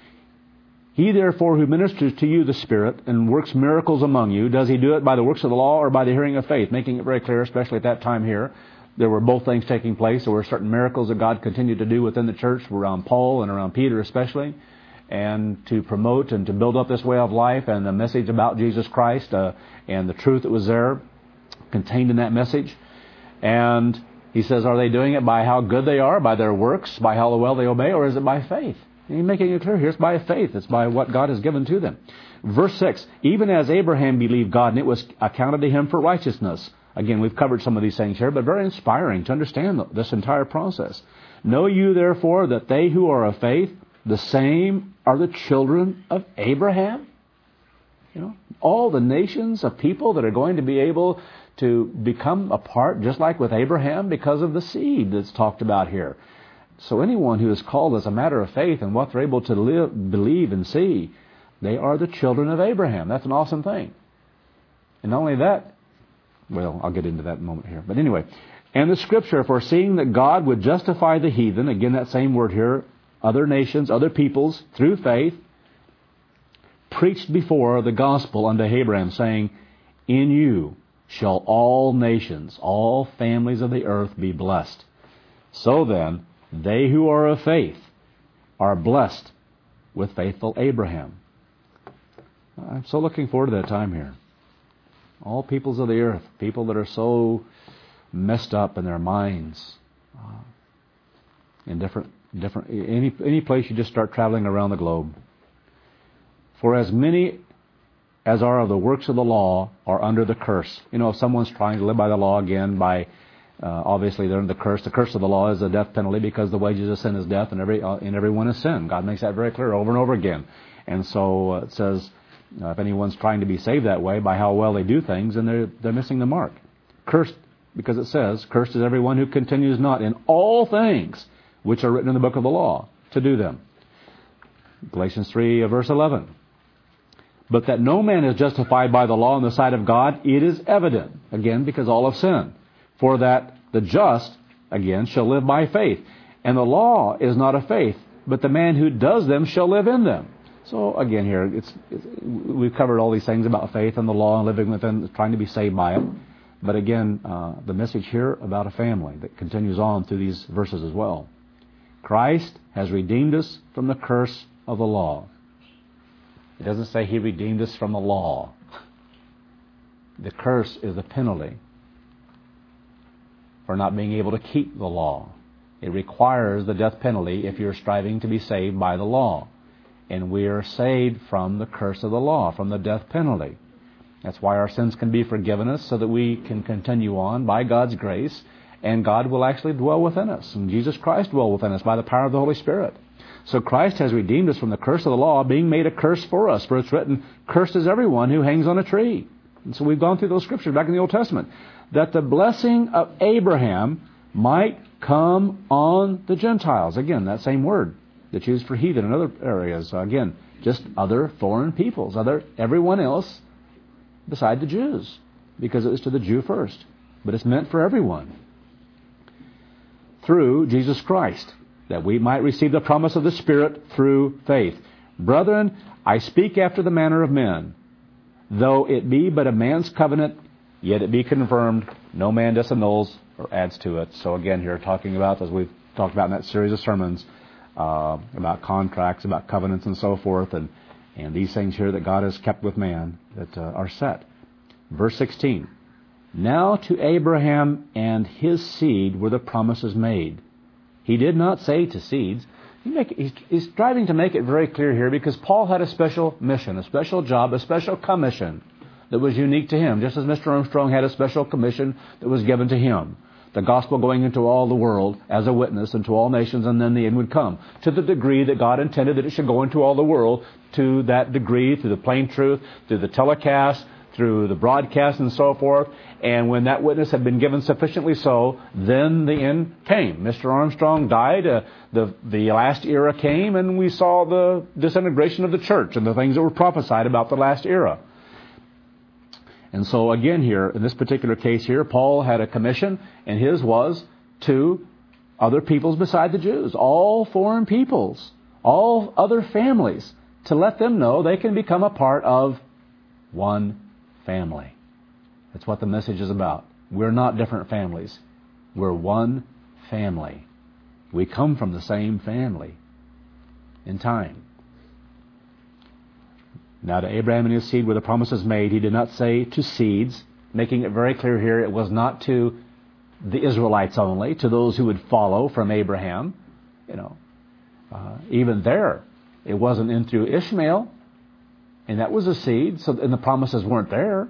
He therefore who ministers to you the Spirit and works miracles among you, does he do it by the works of the law or by the hearing of faith? Making it very clear, especially at that time here, there were both things taking place. There were certain miracles that God continued to do within the church around Paul and around Peter especially, and to promote and to build up this way of life and the message about Jesus Christ uh, and the truth that was there contained in that message. And he says, are they doing it by how good they are, by their works, by how well they obey, or is it by faith? And he's making it clear here, it's by faith. It's by what God has given to them. Verse six, even as Abraham believed God, and it was accounted to him for righteousness. Again, we've covered some of these things here, but very inspiring to understand this entire process. Know you therefore that they who are of faith, the same are the children of Abraham. You know, all the nations of people that are going to be able to become a part, just like with Abraham, because of the seed that's talked about here. So anyone who is called as a matter of faith and what they're able to live, believe and see, they are the children of Abraham. That's an awesome thing. And not only that, well, I'll get into that in a moment here. But anyway, and the Scripture, foreseeing that God would justify the heathen, again that same word here, other nations, other peoples, through faith, preached before the gospel unto Abraham, saying, in you shall all nations, all families of the earth be blessed. So then, they who are of faith are blessed with faithful Abraham. I'm so looking forward to that time here. All peoples of the earth, people that are so messed up in their minds, uh, in different, different, any any place you just start traveling around the globe. For as many as are of the works of the law are under the curse. You know, if someone's trying to live by the law again, by uh, obviously they're under the curse. The curse of the law is the death penalty, because the wages of sin is death, and every uh, and everyone is sin. God makes that very clear over and over again. And so uh, it says, uh, if anyone's trying to be saved that way by how well they do things, then they're they're missing the mark. Cursed, because it says, cursed is everyone who continues not in all things which are written in the book of the law to do them. Galatians three, verse eleven. But that no man is justified by the law in the sight of God, it is evident, again, because all have sinned. For that the just, again, shall live by faith. And the law is not of faith, but the man who does them shall live in them. So, again, here, it's, it's we've covered all these things about faith and the law and living within, trying to be saved by it. But again, uh, the message here about a family that continues on through these verses as well. Christ has redeemed us from the curse of the law. It doesn't say He redeemed us from the law. The curse is the penalty for not being able to keep the law. It requires the death penalty if you're striving to be saved by the law. And we are saved from the curse of the law, from the death penalty. That's why our sins can be forgiven us, so that we can continue on by God's grace, and God will actually dwell within us, and Jesus Christ dwell within us by the power of the Holy Spirit. So Christ has redeemed us from the curse of the law, being made a curse for us. For it's written, cursed is everyone who hangs on a tree. And so we've gone through those scriptures back in the Old Testament. That the blessing of Abraham might come on the Gentiles. Again, that same word that's used for heathen in other areas. Again, just other foreign peoples, other everyone else beside the Jews, because it was to the Jew first. But it's meant for everyone. Through Jesus Christ, that we might receive the promise of the Spirit through faith. Brethren, I speak after the manner of men. Though it be but a man's covenant, yet it be confirmed, no man disannuls or adds to it. So again, here talking about, as we've talked about in that series of sermons, uh, about contracts, about covenants and so forth, and, and these things here that God has kept with man that uh, are set. Verse sixteen. Now to Abraham and his seed were the promises made. He did not say to seeds. He make, he's, he's striving to make it very clear here, because Paul had a special mission, a special job, a special commission that was unique to him, just as Mister Armstrong had a special commission that was given to him. the gospel going into all the world as a witness into all nations, and then the end would come. To the degree that God intended that it should go into all the world, to that degree, through the plain truth, through the telecast, through the broadcast and so forth. And when that witness had been given sufficiently so, then the end came. Mister Armstrong died, uh, the, the last era came, and we saw the disintegration of the church and the things that were prophesied about the last era. And so again here, in this particular case here, Paul had a commission, and his was to other peoples beside the Jews, all foreign peoples, all other families, to let them know they can become a part of one family. That's what the message is about. We're not different families. We're one family. We come from the same family in time. Now to Abraham and his seed were the promises made. He did not say to seeds, making it very clear here it was not to the Israelites only, to those who would follow from Abraham. You know, uh, even there, it wasn't in through Ishmael, and that was a seed, so and the promises weren't there.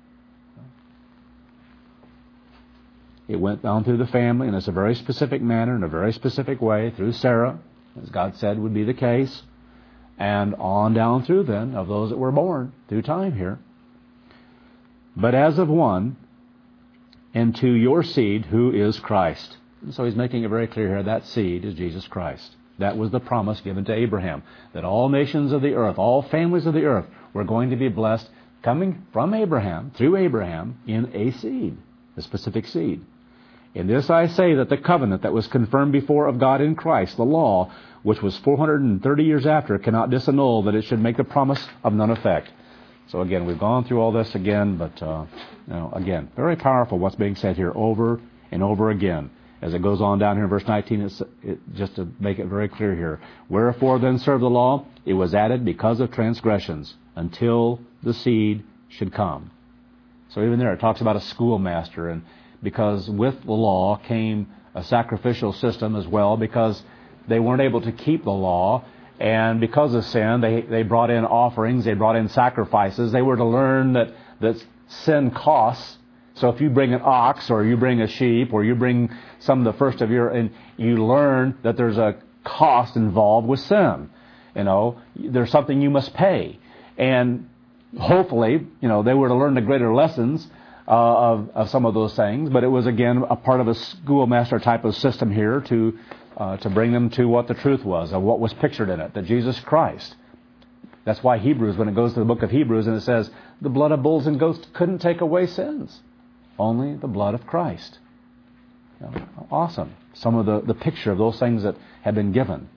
It went down through the family in a very specific manner, in a very specific way, through Sarah, as God said would be the case, and on down through then of those that were born through time here. But as of one, and to your seed, who is Christ. And so he's making it very clear here, that seed is Jesus Christ. That was the promise given to Abraham, that all nations of the earth, all families of the earth were going to be blessed coming from Abraham, through Abraham, in a seed, a specific seed. In this I say that the covenant that was confirmed before of God in Christ, the law, which was four hundred thirty years after, cannot disannul that it should make the promise of none effect. So again, we've gone through all this again, but uh, you know, again, very powerful what's being said here over and over again. As it goes on down here in verse nineteen, it's, it, just to make it very clear here. Wherefore then serve the law? It was added because of transgressions, until the seed should come. So even there it talks about a schoolmaster, and because with the law came a sacrificial system as well, because they weren't able to keep the law, and because of sin, they, they brought in offerings, they brought in sacrifices. They were to learn that, that sin costs. So if you bring an ox, or you bring a sheep, or you bring some of the first of your, and you learn that there's a cost involved with sin. You know, there's something you must pay. And hopefully, you know, they were to learn the greater lessons uh, of, of some of those things. But it was, again, a part of a schoolmaster type of system here to uh, to bring them to what the truth was, of what was pictured in it, that Jesus Christ. That's why Hebrews, when it goes to the book of Hebrews, and it says, the blood of bulls and goats couldn't take away sins. Only the blood of Christ. You know, awesome. Some of the, the picture of those things that have been given.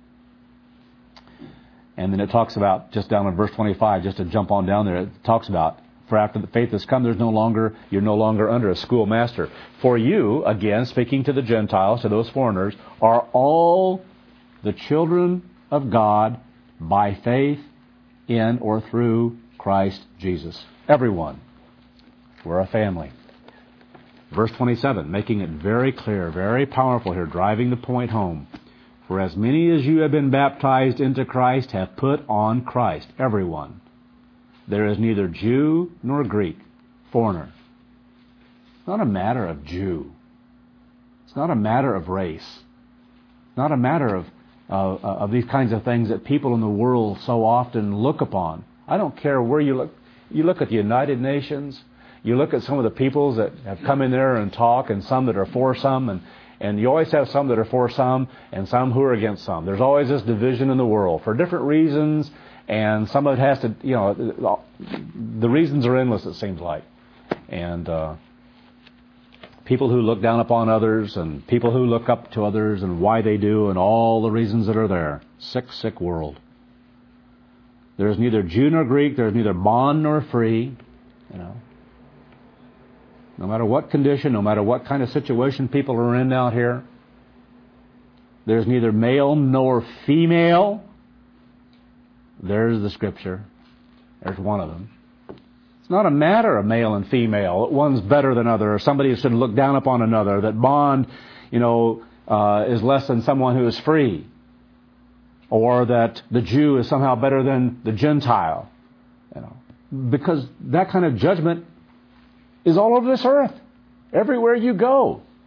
And then it talks about, just down in verse twenty-five, just to jump on down there, it talks about, for after the faith has come, there's no longer, you're no longer under a schoolmaster. For you, again, speaking to the Gentiles, to those foreigners, are all the children of God by faith in or through Christ Jesus. Everyone. We're a family. Verse twenty-seven, making it very clear, very powerful here, driving the point home. For as many as you have been baptized into Christ have put on Christ, everyone. There is neither Jew nor Greek, foreigner. It's not a matter of Jew. It's not a matter of race. It's not a matter of, uh, of these kinds of things that people in the world so often look upon. I don't care where you look. You look at the United Nations. You look at some of the peoples that have come in there and talk, and some that are for some, and, and you always have some that are for some, and some who are against some. There's always this division in the world for different reasons, and some of it has to, you know, the reasons are endless, it seems like. And uh, people who look down upon others, and people who look up to others, and why they do, and all the reasons that are there. Sick, sick world. There is neither Jew nor Greek, there is neither bond nor free, you know. No matter what condition, no matter what kind of situation people are in out here, there's neither male nor female. There's the Scripture. There's one of them. It's not a matter of male and female, that one's better than other, or somebody should look down upon another, that bond, you know, uh, is less than someone who is free, or that the Jew is somehow better than the Gentile. You know, because that kind of judgment is all over this earth. Everywhere you go.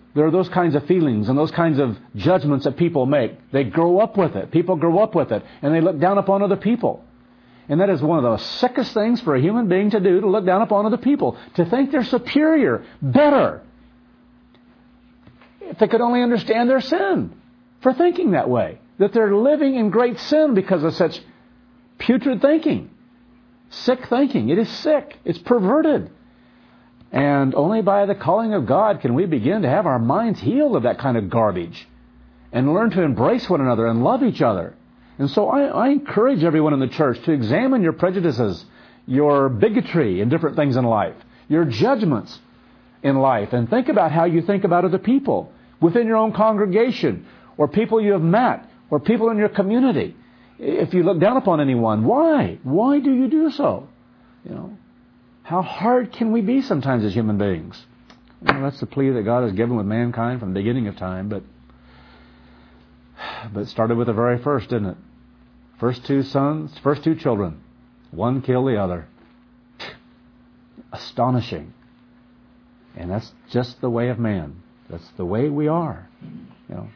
There are those kinds of feelings and those kinds of judgments that people make. They grow up with it. People grow up with it, and they look down upon other people. And that is one of the sickest things for a human being to do, to look down upon other people, to think they're superior, better. If they could only understand their sin for thinking that way, that they're living in great sin because of such putrid thinking, sick thinking. It is sick. It's perverted. And only by the calling of God can we begin to have our minds healed of that kind of garbage and learn to embrace one another and love each other. And so I, I encourage everyone in the church to examine your prejudices, your bigotry in different things in life, your judgments in life, and think about how you think about other people within your own congregation, or people you have met, or people in your community. If you look down upon anyone, why? Why do you do so? You know, how hard can we be sometimes as human beings? Well, that's the plea that God has given with mankind from the beginning of time, but but it started with the very first, didn't it? First two sons, first two children, one killed the other. Astonishing. And that's just the way of man. That's the way we are. You know.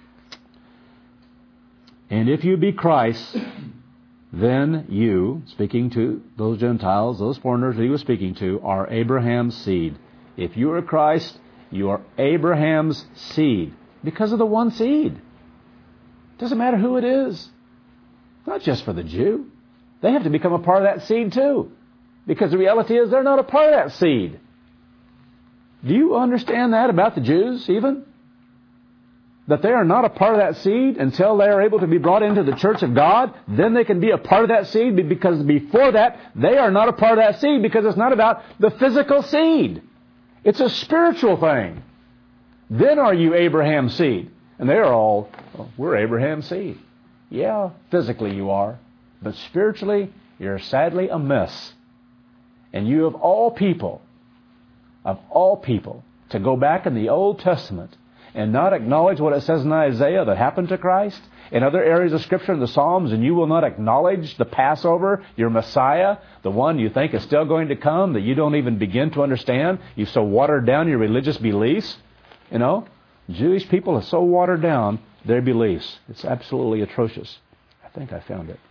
And if you be Christ, then you, speaking to those Gentiles, those foreigners that he was speaking to, are Abraham's seed. If you are Christ, you are Abraham's seed. Because of the one seed. Doesn't matter who it is. Not just for the Jew. They have to become a part of that seed too. Because the reality is they're not a part of that seed. Do you understand that about the Jews even? That they are not a part of that seed until they are able to be brought into the church of God. Then they can be a part of that seed, because before that they are not a part of that seed, because it's not about the physical seed. It's a spiritual thing. Then are you Abraham's seed? And they are all, well, we're Abraham's seed. Yeah, physically you are. But spiritually, you're sadly amiss. And you of all people, of all people, to go back in the Old Testament and not acknowledge what it says in Isaiah that happened to Christ, in other areas of Scripture in the Psalms, and you will not acknowledge the Passover, your Messiah, the one you think is still going to come, that you don't even begin to understand. You've so watered down your religious beliefs. You know, Jewish people have so watered down their beliefs. It's absolutely atrocious. I think I found it.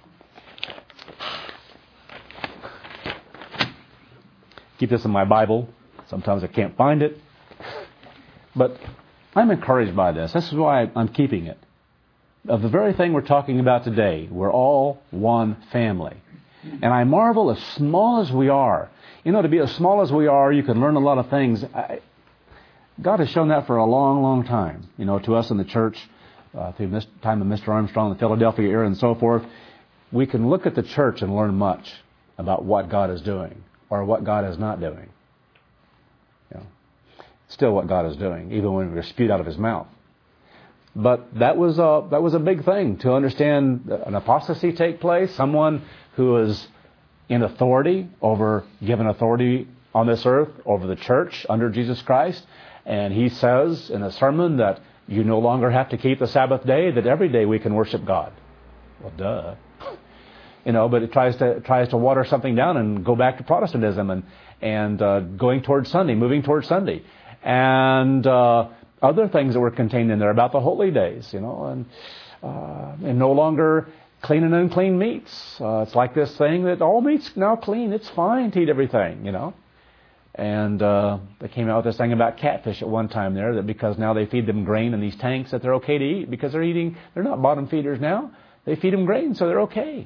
Keep this in my Bible. Sometimes I can't find it. But I'm encouraged by this. This is why I'm keeping it. Of the very thing we're talking about today, we're all one family. And I marvel, as small as we are, you know, to be as small as we are, you can learn a lot of things. I, God has shown that for a long, long time, you know, to us in the church, uh, through the time of Mister Armstrong, the Philadelphia era, and so forth. We can look at the church and learn much about what God is doing or what God is not doing. You know, still what God is doing, even when we're spewed out of His mouth. But that was a, that was a big thing, to understand an apostasy take place, someone who is in authority over, given authority on this earth over the church under Jesus Christ. And he says in a sermon that you no longer have to keep the Sabbath day, that every day we can worship God. Well, duh. You know, but it tries to tries to water something down and go back to Protestantism and and uh, going towards Sunday, moving towards Sunday, and uh, other things that were contained in there about the holy days. You know, and uh, and no longer clean and unclean meats. Uh, it's like this thing that all meat's now clean. It's fine to eat everything. You know. And uh, they came out with this thing about catfish at one time there, that because now they feed them grain in these tanks that they're okay to eat, because they're eating, they're not bottom feeders now. They feed them grain, so they're okay.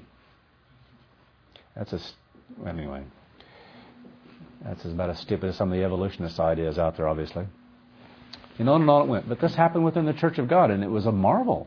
That's as, anyway, that's about as stupid as some of the evolutionist ideas out there, obviously. And on and on it went. But this happened within the Church of God, and it was a marvel.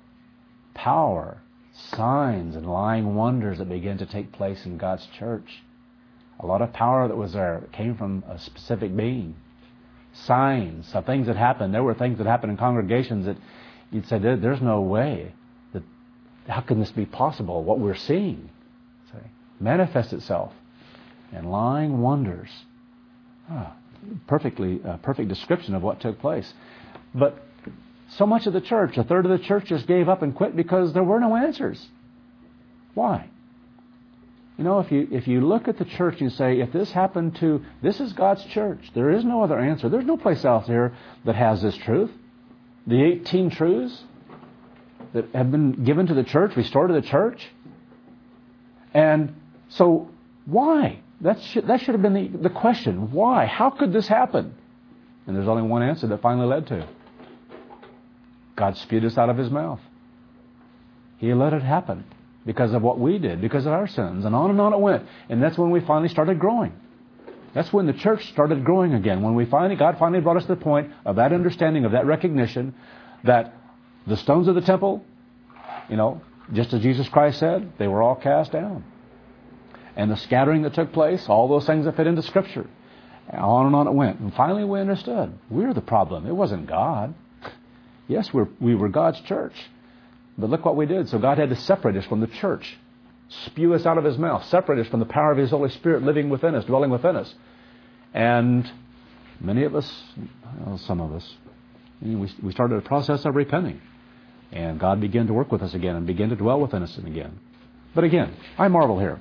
Power, signs, and lying wonders that began to take place in God's church. A lot of power that was there came from a specific being. Signs, some things that happened. There were things that happened in congregations that you'd say, there, there's no way. That, how can this be possible? What we're seeing say, manifests itself in lying wonders. Ah, perfectly, uh, perfect description of what took place. But so much of the church, a third of the church just gave up and quit because there were no answers. Why? You know, if you if you look at the church and you say, if this happened to, this is God's church. There is no other answer. There's no place out there that has this truth. The eighteen truths that have been given to the church, restored to the church. And so, why? That should, that should have been the, the question. Why? How could this happen? And there's only one answer that finally led to. God spewed us out of His mouth. He let it happen because of what we did, because of our sins, and on and on it went. And that's when we finally started growing. That's when the church started growing again. When we finally, God finally brought us to the point of that understanding, of that recognition, that the stones of the temple, you know, just as Jesus Christ said, they were all cast down. And the scattering that took place, all those things that fit into Scripture. And on and on it went. And finally we understood. We're the problem. It wasn't God. Yes, we're, we were God's church. But look what we did. So God had to separate us from the church. Spew us out of His mouth. Separate us from the power of His Holy Spirit living within us, dwelling within us. And many of us, well, some of us, we, we started a process of repenting. And God began to work with us again and began to dwell within us again. But again, I marvel here.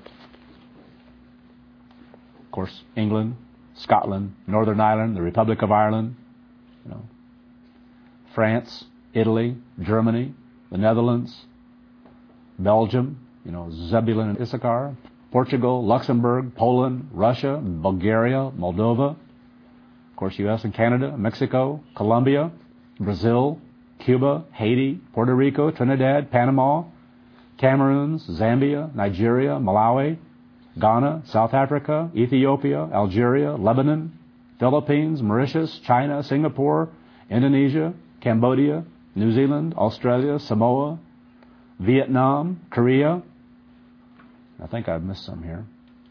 Of course, England, Scotland, Northern Ireland, the Republic of Ireland, you know, France, Italy, Germany, the Netherlands, Belgium, you know, Zebulun and Issachar, Portugal, Luxembourg, Poland, Russia, Bulgaria, Moldova, of course, U S and Canada, Mexico, Colombia, Brazil, Cuba, Haiti, Puerto Rico, Trinidad, Panama, Cameroon, Zambia, Nigeria, Malawi, Ghana, South Africa, Ethiopia, Algeria, Lebanon, Philippines, Mauritius, China, Singapore, Indonesia, Cambodia, New Zealand, Australia, Samoa, Vietnam, Korea. I think I've missed some here.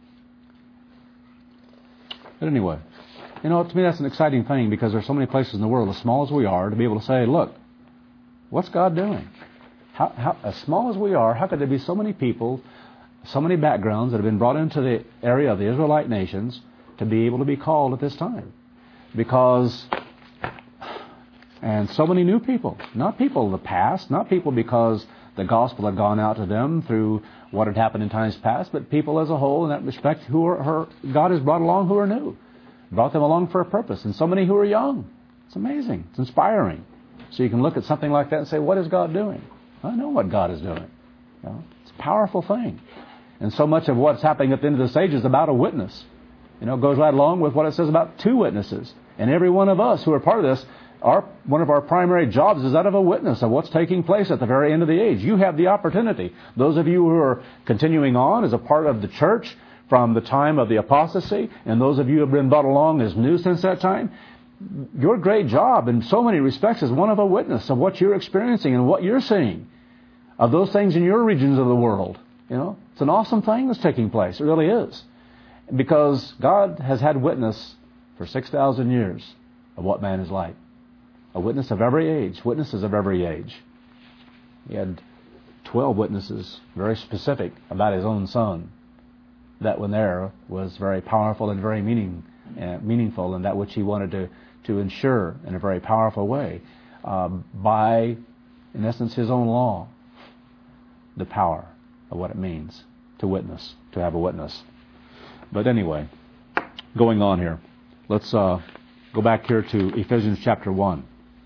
But anyway, you know, to me that's an exciting thing because there's so many places in the world, as small as we are, to be able to say, look, what's God doing? How, how, as small as we are, how could there be so many people, so many backgrounds that have been brought into the area of the Israelite nations to be able to be called at this time? Because, and so many new people, not people of the past, not people because the gospel had gone out to them through what had happened in times past, but people as a whole in that respect who are, her, God has brought along who are new, brought them along for a purpose, and so many who are young. It's amazing. It's inspiring. So you can look at something like that and say, what is God doing? I know what God is doing. You know, it's a powerful thing. And so much of what's happening at the end of this age is about a witness. You know, it goes right along with what it says about two witnesses. And every one of us who are part of this, our, one of our primary jobs is that of a witness of what's taking place at the very end of the age. You have the opportunity. Those of you who are continuing on as a part of the church from the time of the apostasy, and those of you who have been brought along as new since that time, your great job in so many respects is one of a witness of what you're experiencing and what you're seeing, of those things in your regions of the world. You know, it's an awesome thing that's taking place. It really is. Because God has had witness for six thousand years of what man is like. A witness of every age, witnesses of every age. He had twelve witnesses, very specific, about His own Son. That one there was very powerful and very meaning, uh, meaningful, and that which He wanted to, to ensure in a very powerful way uh, by, in essence, His own law, the power of what it means to witness, to have a witness. But anyway, going on here, let's uh, go back here to Ephesians chapter one.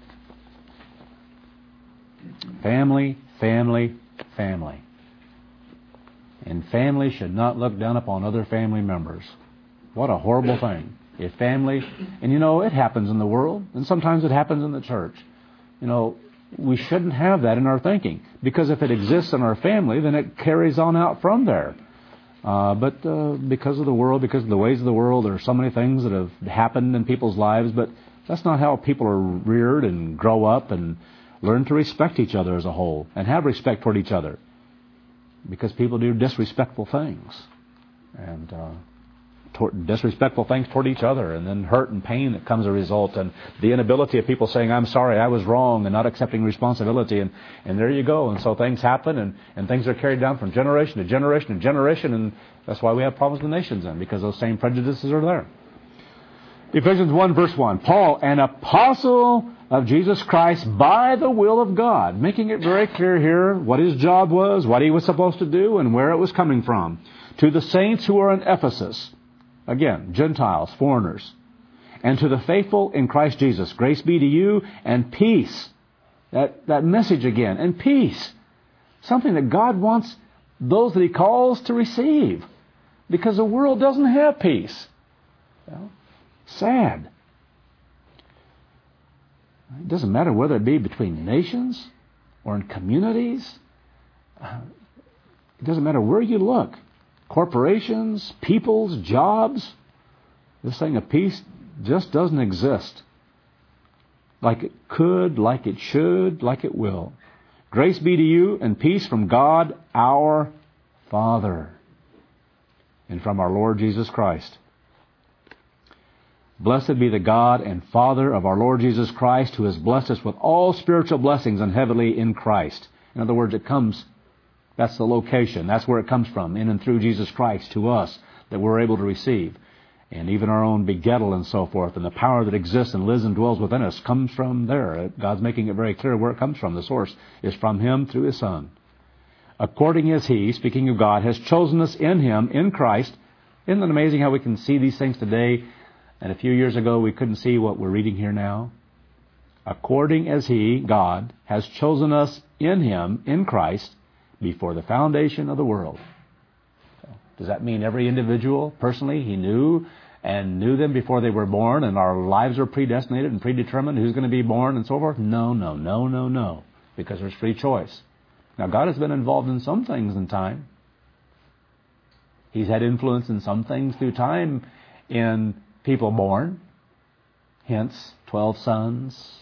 Family, family, family. And family should not look down upon other family members. What a horrible thing. If family, and you know, it happens in the world, and sometimes it happens in the church. You know, we shouldn't have that in our thinking. Because if it exists in our family, then it carries on out from there. Uh, but uh, because of the world, because of the ways of the world, there are so many things that have happened in people's lives, but that's not how people are reared and grow up and learn to respect each other as a whole and have respect toward each other. Because people do disrespectful things. And uh, toward, disrespectful things toward each other, and then hurt and pain that comes as a result, and the inability of people saying, I'm sorry, I was wrong, and not accepting responsibility, and, and there you go. And so things happen, and, and things are carried down from generation to generation to generation, and that's why we have problems with nations then, because those same prejudices are there. Ephesians one verse one, Paul, an apostle of Jesus Christ by the will of God, making it very clear here what his job was, what he was supposed to do, and where it was coming from, To the saints who are in Ephesus, again, Gentiles, foreigners, and to the faithful in Christ Jesus, grace be to you and peace. That, that message again, and peace. Something that God wants those that He calls to receive. Because the world doesn't have peace. Well, sad. It doesn't matter whether it be between nations or in communities. It doesn't matter where you look. Corporations, peoples, jobs. This thing of peace just doesn't exist. Like it could, like it should, like it will. Grace be to you and peace from God our Father and from our Lord Jesus Christ. Blessed be the God and Father of our Lord Jesus Christ, who has blessed us with all spiritual blessings in heavenly in Christ. In other words, it comes, that's the location, that's where it comes from, in and through Jesus Christ to us, that we're able to receive. And even our own begettal and so forth, and the power that exists and lives and dwells within us comes from there. God's making it very clear where it comes from. The source is from Him through His Son. According as He, speaking of God, has chosen us in Him, in Christ. Isn't it amazing how we can see these things today, and a few years ago we couldn't see what we're reading here now? According as He, God, has chosen us in Him, in Christ, before the foundation of the world. Does that mean every individual, personally, He knew and knew them before they were born, and our lives are predestinated and predetermined who's going to be born and so forth? No, no, no, no, no. Because there's free choice. Now, God has been involved in some things in time. He's had influence in some things through time in people born. Hence, twelve sons.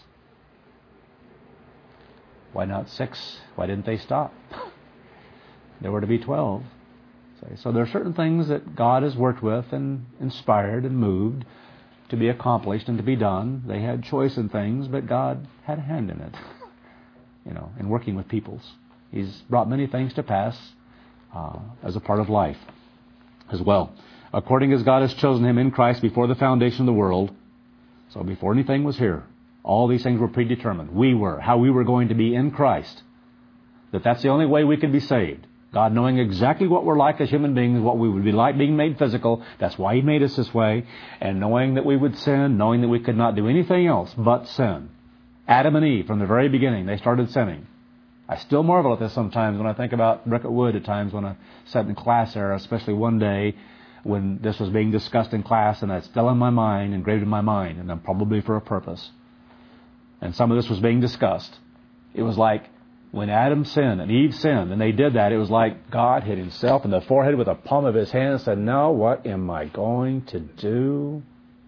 Why not six? Why didn't they stop? There were to be twelve. So there are certain things that God has worked with and inspired and moved to be accomplished and to be done. They had choice in things, but God had a hand in it, you know, in working with peoples. He's brought many things to pass uh, as a part of life as well. According as God has chosen Him in Christ before the foundation of the world, so before anything was here, all these things were predetermined. We were, how we were going to be in Christ. That that's the only way we could be saved. God knowing exactly what we're like as human beings, what we would be like being made physical. That's why He made us this way. And knowing that we would sin, knowing that we could not do anything else but sin. Adam and Eve, from the very beginning, they started sinning. I still marvel at this sometimes when I think about Rickett Wood at times when I sat in class there, especially one day when this was being discussed in class, and it's still in my mind, engraved in my mind, and probably for a purpose. And some of this was being discussed. It was like, when Adam sinned and Eve sinned, and they did that, it was like God hit Himself in the forehead with the palm of His hand and said, now what am I going to do?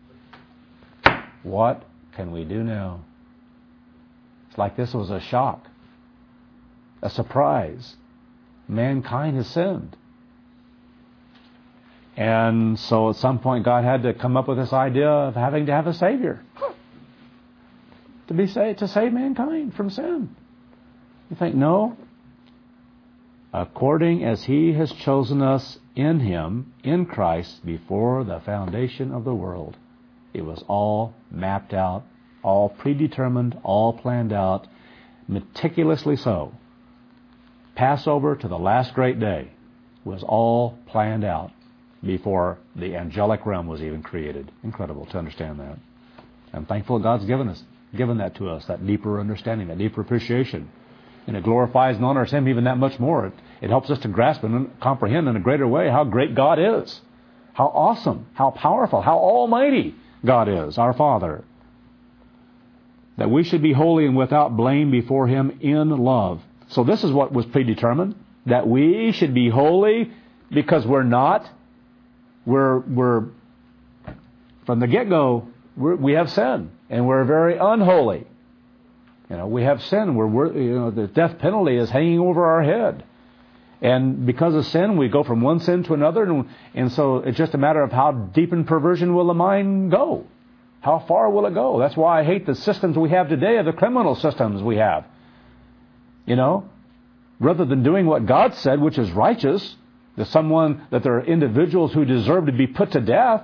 What can we do now? It's like this was a shock, a surprise. Mankind has sinned. And so at some point God had to come up with this idea of having to have a Savior to be saved, to save mankind from sin. You think, no. According as He has chosen us in Him, in Christ, before the foundation of the world. It was all mapped out, all predetermined, all planned out, meticulously so. Passover to the last great day was all planned out before the angelic realm was even created. Incredible to understand that. I'm thankful God's given us, given that to us, that deeper understanding, that deeper appreciation. And it glorifies and honors Him even that much more. It, it helps us to grasp and comprehend in a greater way how great God is. How awesome, how powerful, how almighty God is, our Father. That we should be holy and without blame before Him in love. So this is what was predetermined. That we should be holy because we're not. We're, we're from the get-go, we're, we have sin. And we're very unholy. You know, we have sin. We're, we're, you know, the death penalty is hanging over our head. And because of sin, we go from one sin to another. And, and so it's just a matter of how deep in perversion will the mind go? How far will it go? That's why I hate the systems we have today, the criminal systems we have. You know, rather than doing what God said, which is righteous, that someone, that there are individuals who deserve to be put to death,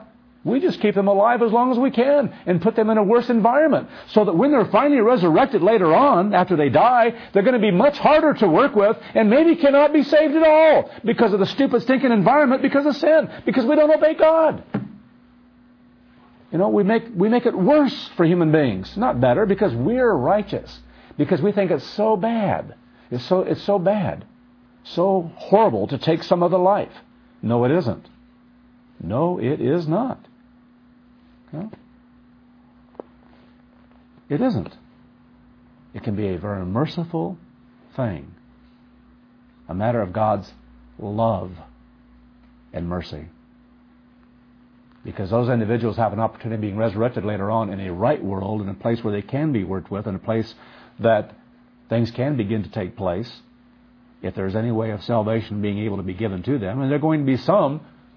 We just keep them alive as long as we can and put them in a worse environment so that when they're finally resurrected later on, after they die, they're going to be much harder to work with and maybe cannot be saved at all because of the stupid, stinking environment, because of sin, because we don't obey God. You know, we make we make it worse for human beings, not better, because we're righteous, because we think it's so bad. It's so it's so bad, so horrible to take some other life. No, it isn't. No, it is not. No. It isn't. It can be a very merciful thing, a matter of God's love and mercy. Because those individuals have an opportunity of being resurrected later on in a right world, in a place where they can be worked with, in a place that things can begin to take place, if there's any way of salvation being able to be given to them. And there are going to be some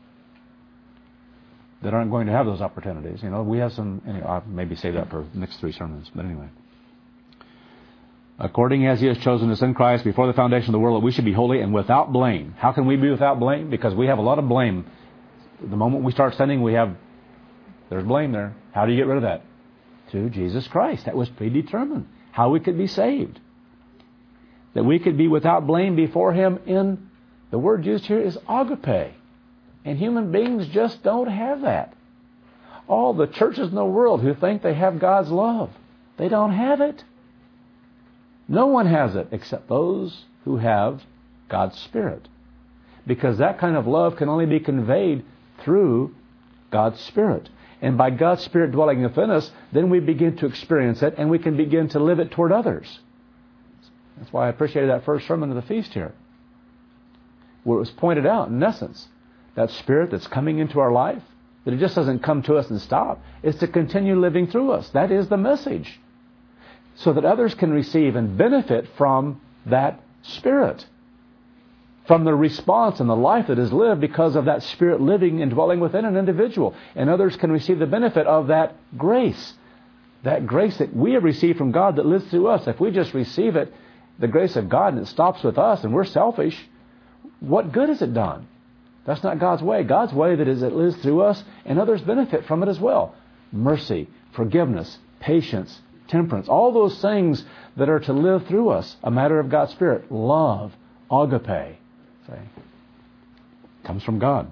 that aren't going to have those opportunities. You know, we have some, anyway, I'll maybe save that for the next three sermons. But anyway. According as He has chosen us in Christ before the foundation of the world, that we should be holy and without blame. How can we be without blame? Because we have a lot of blame. The moment we start sinning, we have, there's blame there. How do you get rid of that? Through Jesus Christ. That was predetermined. How we could be saved. That we could be without blame before Him in, the word used here is agape. And human beings just don't have that. All the churches in the world who think they have God's love, they don't have it. No one has it except those who have God's Spirit. Because that kind of love can only be conveyed through God's Spirit. And by God's Spirit dwelling within us, then we begin to experience it and we can begin to live it toward others. That's why I appreciated that first sermon of the feast here, where it was pointed out, in essence, that Spirit that's coming into our life, that it just doesn't come to us and stop. It's to continue living through us. That is the message. So that others can receive and benefit from that Spirit. From the response and the life that is lived because of that Spirit living and dwelling within an individual. And others can receive the benefit of that grace. That grace that we have received from God that lives through us. If we just receive it, the grace of God, and it stops with us and we're selfish, what good has it done? That's not God's way. God's way that is it lives through us and others benefit from it as well. Mercy, forgiveness, patience, temperance, all those things that are to live through us, a matter of God's Spirit. Love, agape, say, comes from God.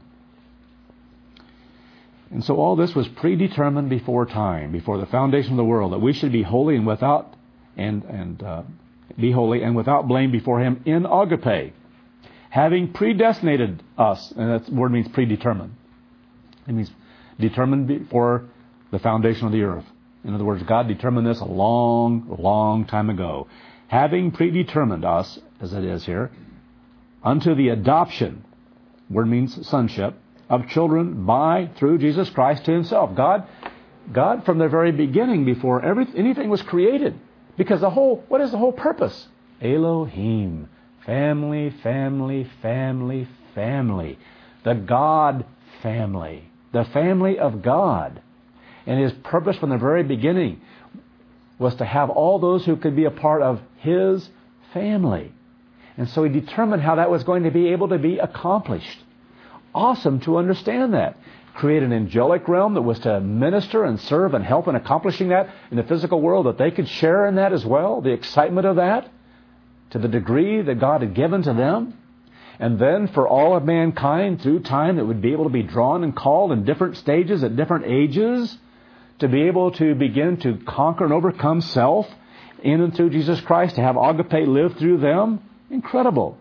And so all this was predetermined before time, before the foundation of the world, that we should be holy and without and and uh, be holy and without blame before Him in agape. Having predestinated us, and that word means predetermined. It means determined before the foundation of the earth. In other words, God determined this a long, long time ago. Having predetermined us, as it is here, unto the adoption, word means sonship, of children by, through Jesus Christ to Himself. God, God from the very beginning, before every, anything was created, because the whole, what is the whole purpose? Elohim. Family, family, family, family. The God family. The family of God. And His purpose from the very beginning was to have all those who could be a part of His family. And so He determined how that was going to be able to be accomplished. Awesome to understand that. Create an angelic realm that was to minister and serve and help in accomplishing that in the physical world, that they could share in that as well, the excitement of that, to the degree that God had given to them. And then for all of mankind through time that would be able to be drawn and called in different stages at different ages to be able to begin to conquer and overcome self in and through Jesus Christ, to have agape live through them. Incredible.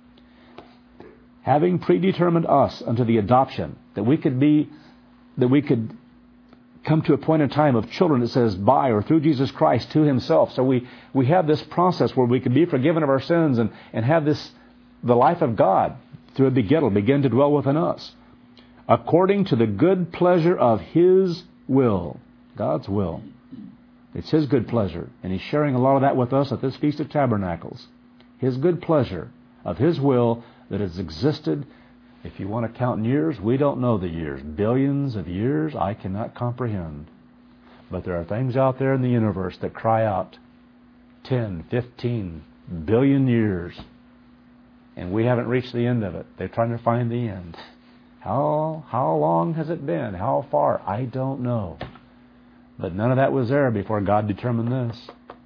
Having predetermined us unto the adoption, that we could be, that we could come to a point in time of children, it says, by or through Jesus Christ to Himself. So we, we have this process where we can be forgiven of our sins and, and have this, the life of God through a begettal begin to dwell within us. According to the good pleasure of His will. God's will. It's His good pleasure. And He's sharing a lot of that with us at this Feast of Tabernacles. His good pleasure of His will that has existed. If you want to count in years, we don't know the years. Billions of years, I cannot comprehend. But there are things out there in the universe that cry out ten, fifteen billion years. And we haven't reached the end of it. They're trying to find the end. How, how long has it been? How far? I don't know. But none of that was there before God determined this.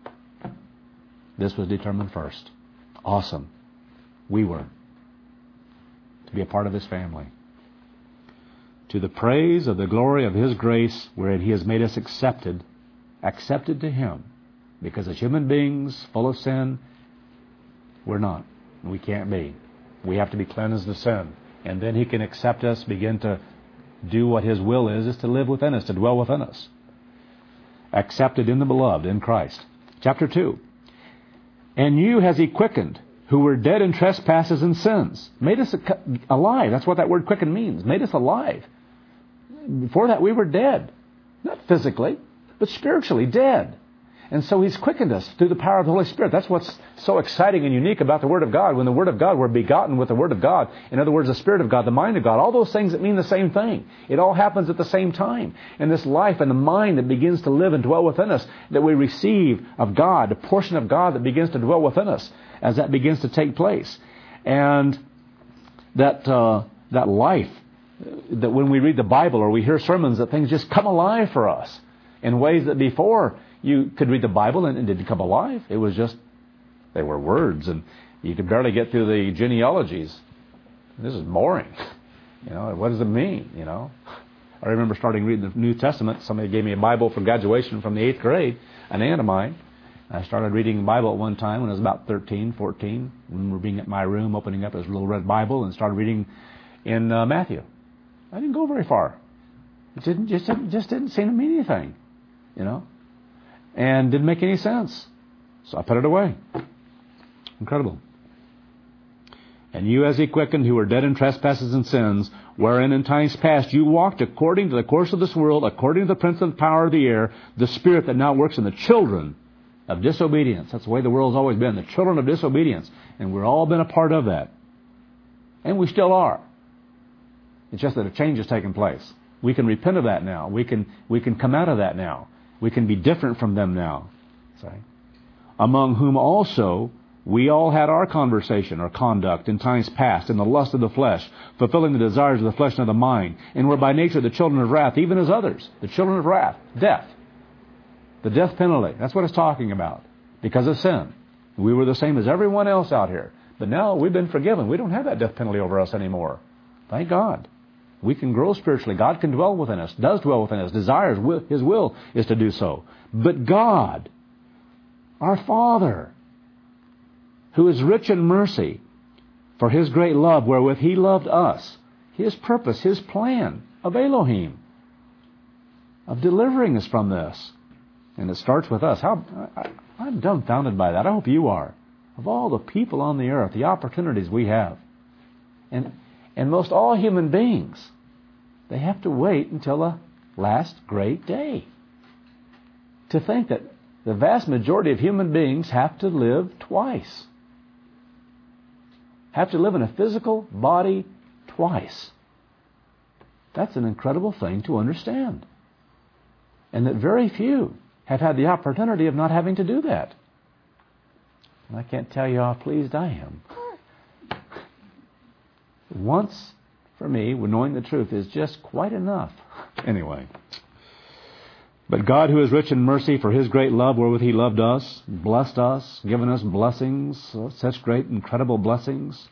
This was determined first. Awesome. We were to be a part of His family. To the praise of the glory of His grace, wherein He has made us accepted, accepted to Him. Because as human beings full of sin, we're not. We can't be. We have to be cleansed of sin. And then He can accept us, begin to do what His will is, is to live within us, to dwell within us. Accepted in the beloved, in Christ. Chapter two. And you has He quickened, who were dead in trespasses and sins. Made us alive. That's what that word quicken means. Made us alive. Before that we were dead. Not physically, but spiritually dead. And so He's quickened us through the power of the Holy Spirit. That's what's so exciting and unique about the Word of God. When the Word of God, we're begotten with the Word of God. In other words, the Spirit of God, the mind of God. All those things that mean the same thing. It all happens at the same time. And this life and the mind that begins to live and dwell within us, that we receive of God, a portion of God that begins to dwell within us as that begins to take place. And that uh, that life, that when we read the Bible or we hear sermons, that things just come alive for us in ways that before you could read the Bible and it didn't come alive. It was just, they were words, and you could barely get through the genealogies. This is boring. You know, what does it mean? You know, I remember starting reading the New Testament. Somebody gave me a Bible for graduation from the eighth grade, an aunt of mine. I started reading the Bible at one time when I was about thirteen, fourteen. I remember being at my room, opening up his little red Bible, and started reading in uh, Matthew. I didn't go very far. It didn't just just didn't seem to mean anything, you know, and didn't make any sense. So I put it away. Incredible. And you as He quickened, who were dead in trespasses and sins, wherein in times past you walked according to the course of this world, according to the prince of the power of the air, the spirit that now works in the children of disobedience. That's the way the world's always been, the children of disobedience. And we've all been a part of that. And we still are. It's just that a change has taken place. We can repent of that now. We can we can come out of that now. We can be different from them now. See? Among whom also we all had our conversation or conduct in times past in the lust of the flesh, fulfilling the desires of the flesh and of the mind, and were by nature the children of wrath, even as others. The children of wrath, death. The death penalty. That's what it's talking about. Because of sin. We were the same as everyone else out here. But now we've been forgiven. We don't have that death penalty over us anymore. Thank God. We can grow spiritually. God can dwell within us, does dwell within us, desires, His will is to do so. But God, our Father, who is rich in mercy, for His great love wherewith He loved us, His purpose, His plan of Elohim, of delivering us from this. And it starts with us. How I, I'm dumbfounded by that. I hope you are. Of all the people on the earth, the opportunities we have. And and most all human beings, they have to wait until the last great day. To think that the vast majority of human beings have to live twice. Have to live in a physical body twice. That's an incredible thing to understand. And that very few have had the opportunity of not having to do that. And I can't tell you how pleased I am. Once, for me, knowing the truth is just quite enough. Anyway. But God, who is rich in mercy, for His great love wherewith He loved us, blessed us, given us blessings, such great, incredible blessings,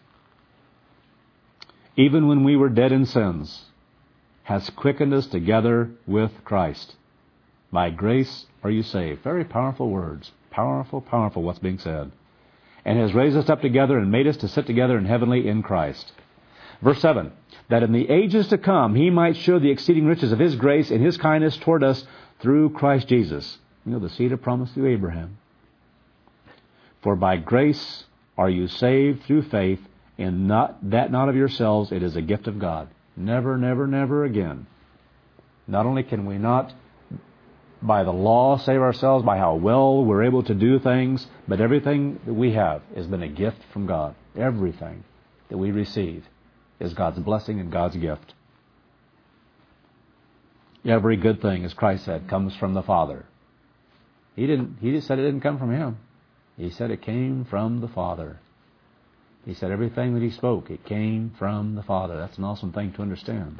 even when we were dead in sins, has quickened us together with Christ. By grace are you saved. Very powerful words. Powerful, powerful what's being said. And has raised us up together and made us to sit together in heavenly in Christ. Verse seven, that in the ages to come He might show the exceeding riches of His grace and His kindness toward us through Christ Jesus. You know, the seed of promise through Abraham. For by grace are you saved through faith, and not that not of yourselves, it is a gift of God. Never, never, never again. Not only can we not by the law save ourselves, by how well we're able to do things, but everything that we have has been a gift from God. Everything that we receive is God's blessing and God's gift. Every good thing, as Christ said, comes from the Father. He didn't. He just said it didn't come from Him. He said it came from the Father. He said everything that He spoke, it came from the Father. That's an awesome thing to understand.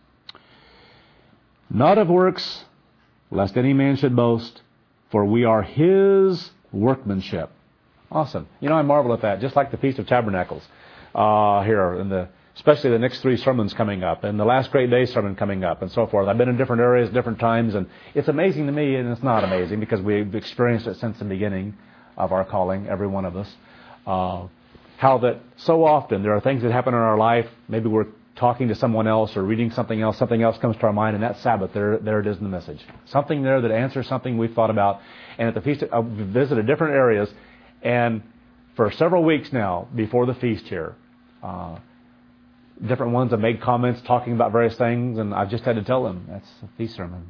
Not of works, lest any man should boast, for we are His workmanship. Awesome. You know, I marvel at that, just like the Feast of Tabernacles uh, here, in the, especially the next three sermons coming up, and the last Great Day sermon coming up, and so forth. I've been in different areas, different times, and it's amazing to me, and it's not amazing, because we've experienced it since the beginning of our calling, every one of us, uh, how that so often there are things that happen in our life, maybe we're talking to someone else or reading something else, something else comes to our mind, and that Sabbath, there there it is in the message. Something there that answers something we've thought about. And at the feast, I've visited different areas, and for several weeks now, before the feast here, uh, different ones have made comments talking about various things, and I've just had to tell them, that's a feast sermon.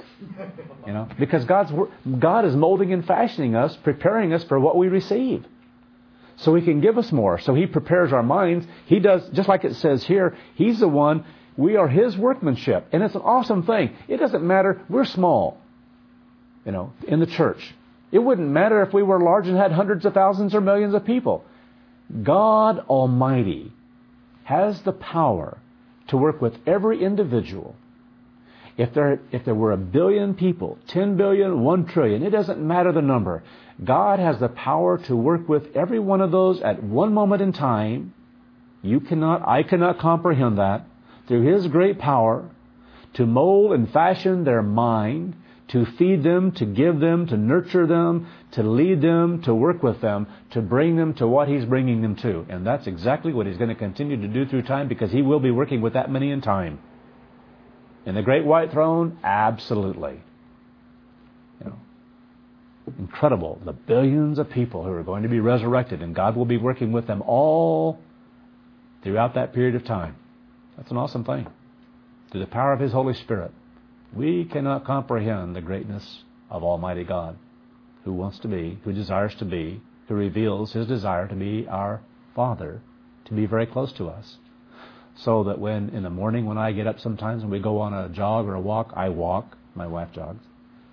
You know, because God's God is molding and fashioning us, preparing us for what we receive, so He can give us more. So He prepares our minds. He does, just like it says here, He's the one, we are His workmanship. And it's an awesome thing. It doesn't matter, we're small, you know, in the church. It wouldn't matter if we were large and had hundreds of thousands or millions of people. God Almighty has the power to work with every individual. If there, if there were a billion people, ten billion, one trillion, it doesn't matter the number. God has the power to work with every one of those at one moment in time. You cannot, I cannot comprehend that. Through His great power, to mold and fashion their mind, to feed them, to give them, to nurture them, to lead them, to work with them, to bring them to what He's bringing them to. And that's exactly what He's going to continue to do through time, because He will be working with that many in time. In the great white throne, absolutely. You know, incredible. The billions of people who are going to be resurrected, and God will be working with them all throughout that period of time. That's an awesome thing. Through the power of His Holy Spirit, we cannot comprehend the greatness of Almighty God, who wants to be, who desires to be, who reveals His desire to be our Father, to be very close to us. So that when, in the morning, when I get up sometimes and we go on a jog or a walk, I walk, my wife jogs.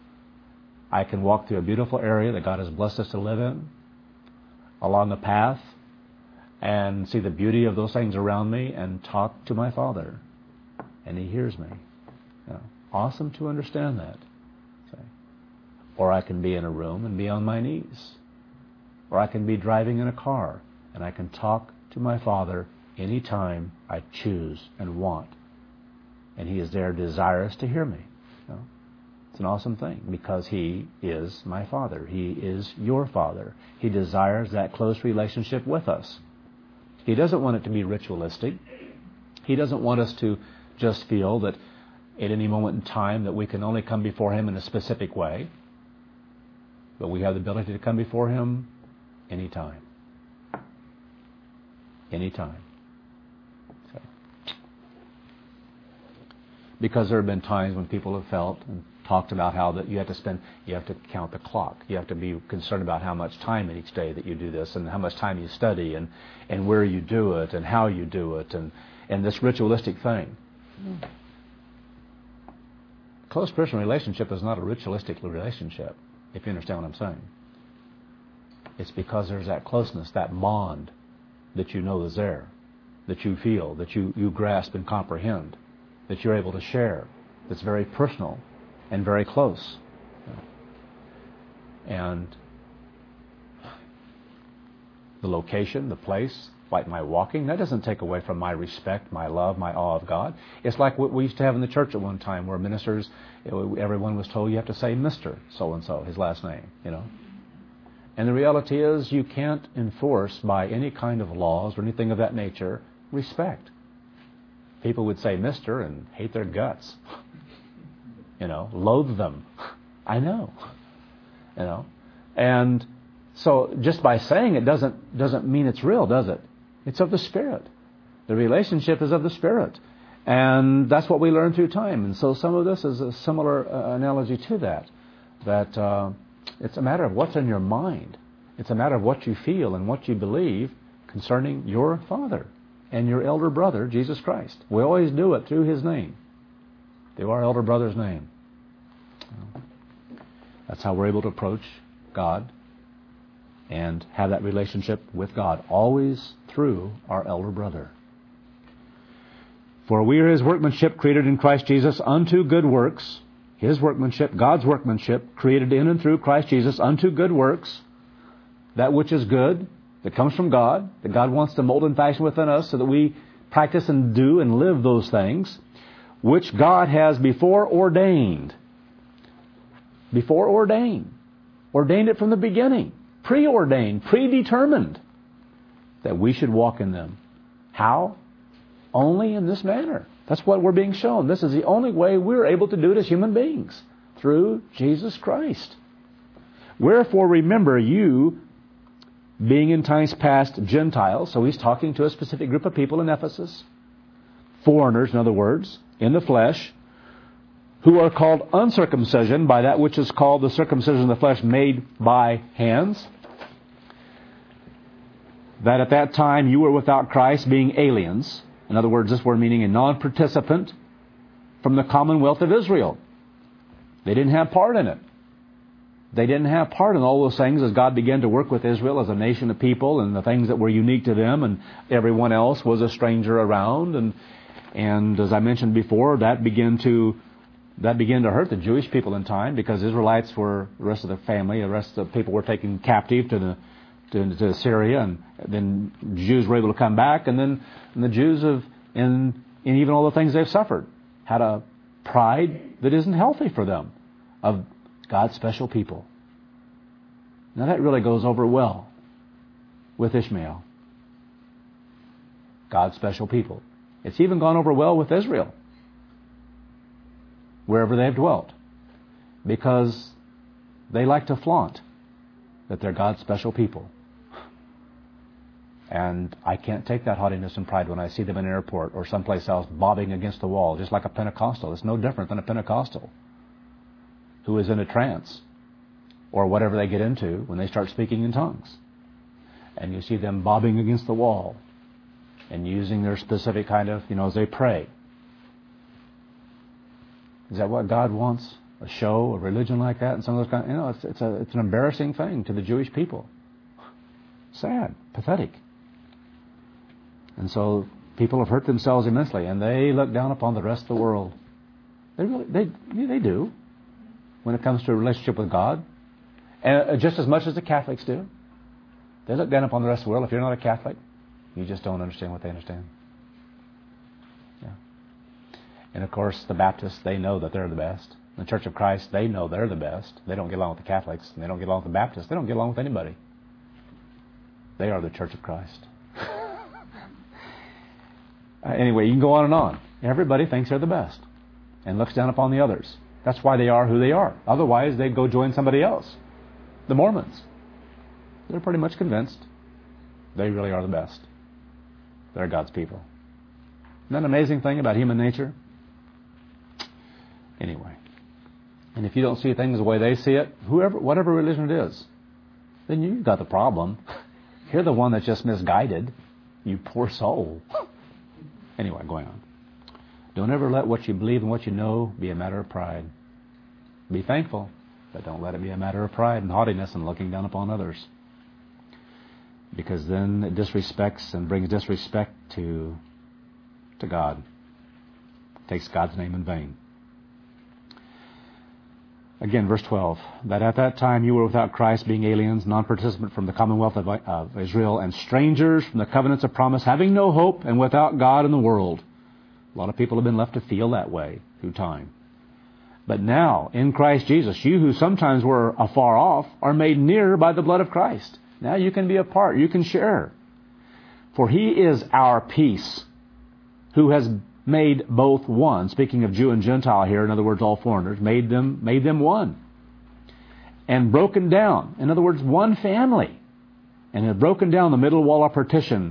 I can walk through a beautiful area that God has blessed us to live in, along a path, and see the beauty of those things around me and talk to my Father. And He hears me. You know, awesome to understand that. Okay. Or I can be in a room and be on my knees. Or I can be driving in a car and I can talk to my Father anytime I choose and want. And He is there desirous to hear me. You know? It's an awesome thing, because He is my Father. He is your Father. He desires that close relationship with us. He doesn't want it to be ritualistic. He doesn't want us to just feel that at any moment in time that we can only come before Him in a specific way. But we have the ability to come before Him anytime. Anytime. Okay. Because there have been times when people have felt and talked about how that you have to spend, you have to count the clock. You have to be concerned about how much time in each day that you do this, and how much time you study, and, and where you do it, and how you do it, and, and this ritualistic thing. Mm. Close Christian relationship is not a ritualistic relationship, if you understand what I'm saying. It's because there's that closeness, that bond that you know is there, that you feel, that you, you grasp and comprehend, that you're able to share, that's very personal and very close. And the location, the place, like my walking, that doesn't take away from my respect, my love, my awe of God. It's like what we used to have in the church at one time, where ministers, everyone was told you have to say Mister so-and-so, his last name, you know. And the reality is you can't enforce by any kind of laws or anything of that nature respect. People would say Mister and hate their guts. You know, loathe them. I know. You know. And so just by saying it doesn't doesn't mean it's real, does it? It's of the Spirit. The relationship is of the Spirit. And that's what we learn through time. And so some of this is a similar uh, analogy to that. That uh, it's a matter of what's in your mind. It's a matter of what you feel and what you believe concerning your Father and your elder brother, Jesus Christ. We always do it through His name. Through our elder brother's name. That's how we're able to approach God and have that relationship with God, always through our elder brother. For we are His workmanship, created in Christ Jesus unto good works. His workmanship, God's workmanship, created in and through Christ Jesus unto good works. That which is good, that comes from God, that God wants to mold and fashion within us so that we practice and do and live those things, which God has before ordained. Before ordained. Ordained it from the beginning. Preordained, predetermined that we should walk in them. How? Only in this manner. That's what we're being shown. This is the only way we're able to do it as human beings. Through Jesus Christ. Wherefore remember you, being in times past Gentiles, so he's talking to a specific group of people in Ephesus, foreigners, in other words, in the flesh, who are called uncircumcision by that which is called the circumcision of the flesh made by hands, that at that time you were without Christ, being aliens. In other words, this word meaning a non-participant from the commonwealth of Israel. They didn't have part in it. They didn't have part in all those things as God began to work with Israel as a nation of people and the things that were unique to them, and everyone else was a stranger around. And and as I mentioned before, that began to that began to hurt the Jewish people in time, because Israelites were the rest of the family, the rest of the people were taken captive to the to, to Syria, and then Jews were able to come back, and then and the Jews have in in even all the things they've suffered had a pride that isn't healthy for them of God's special people. Now that really goes over well with Ishmael. God's special people. It's even gone over well with Israel, wherever they've dwelt, because they like to flaunt that they're God's special people. And I can't take that haughtiness and pride when I see them in an airport or someplace else bobbing against the wall, just like a Pentecostal. It's no different than a Pentecostal who is in a trance or whatever they get into when they start speaking in tongues. And you see them bobbing against the wall and using their specific kind of, you know, as they pray. Is that what God wants? A show, a religion like that, and some of those kind of, you know, it's it's a it's an embarrassing thing to the Jewish people. Sad, pathetic. And so people have hurt themselves immensely, and they look down upon the rest of the world. They really, they they do, when it comes to a relationship with God, and just as much as the Catholics do. They look down upon the rest of the world. If you're not a Catholic, you just don't understand what they understand. Yeah. And of course, the Baptists, they know that they're the best. The Church of Christ, they know they're the best. They don't get along with the Catholics, and they don't get along with the Baptists. They don't get along with anybody. They are the Church of Christ. uh, anyway, you can go on and on. Everybody thinks they're the best and looks down upon the others. That's why they are who they are. Otherwise, they'd go join somebody else. The Mormons. They're pretty much convinced they really are the best. They're God's people. Isn't that an amazing thing about human nature? Anyway. And if you don't see things the way they see it, whoever, whatever religion it is, then you've got the problem. You're the one that's just misguided. You poor soul. Anyway, going on. Don't ever let what you believe and what you know be a matter of pride. Be thankful, but don't let it be a matter of pride and haughtiness and looking down upon others. Because then it disrespects and brings disrespect to, to God. It takes God's name in vain. Again, verse twelve. That at that time you were without Christ, being aliens, non-participant from the commonwealth of, of Israel, and strangers from the covenants of promise, having no hope, and without God in the world. A lot of people have been left to feel that way through time. But now, in Christ Jesus, you who sometimes were afar off are made near by the blood of Christ. Now you can be a part, you can share. For He is our peace, who has made both one. Speaking of Jew and Gentile here, in other words, all foreigners, made them made them one. And broken down, in other words, one family. And had broken down the middle wall of partition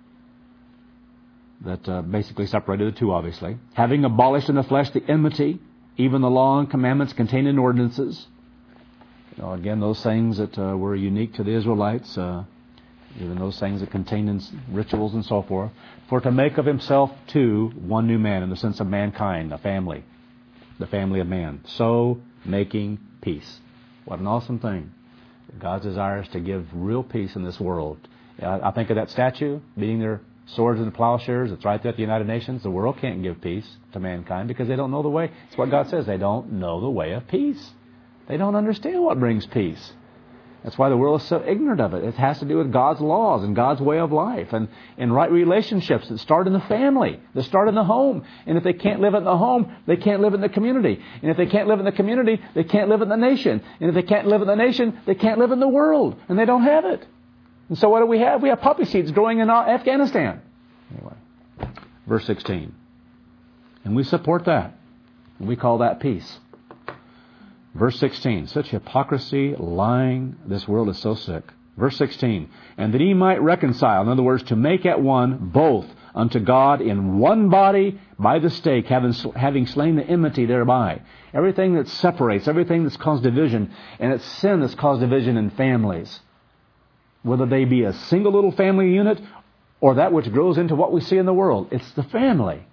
that uh, basically separated the two, obviously. Having abolished in the flesh the enmity, even the law and commandments contained in ordinances. You know, again, those things that uh, were unique to the Israelites, uh, even those things that contained in rituals and so forth, for to make of Himself two one new man, in the sense of mankind, a family, the family of man. So making peace. What an awesome thing. God's desire is to give real peace in this world. I think of that statue beating their swords into plowshares. It's right there at the United Nations. The world can't give peace to mankind because they don't know the way. It's what God says. They don't know the way of peace. They don't understand what brings peace. That's why the world is so ignorant of it. It has to do with God's laws and God's way of life and, and right relationships that start in the family, that start in the home. And if they can't live in the home, they can't live in the community. And if they can't live in the community, they can't live in the nation. And if they can't live in the nation, they can't live in the world. And they don't have it. And so what do we have? We have poppy seeds growing in Afghanistan. Anyway, verse sixteen. And we support that. And we call that peace. Verse sixteen, such hypocrisy, lying, this world is so sick. Verse sixteen, and that he might reconcile, in other words, to make at one both unto God in one body by the stake, having, having slain the enmity thereby. Everything that separates, everything that's caused division, and it's sin that's caused division in families. Whether they be a single little family unit or that which grows into what we see in the world. It's the family.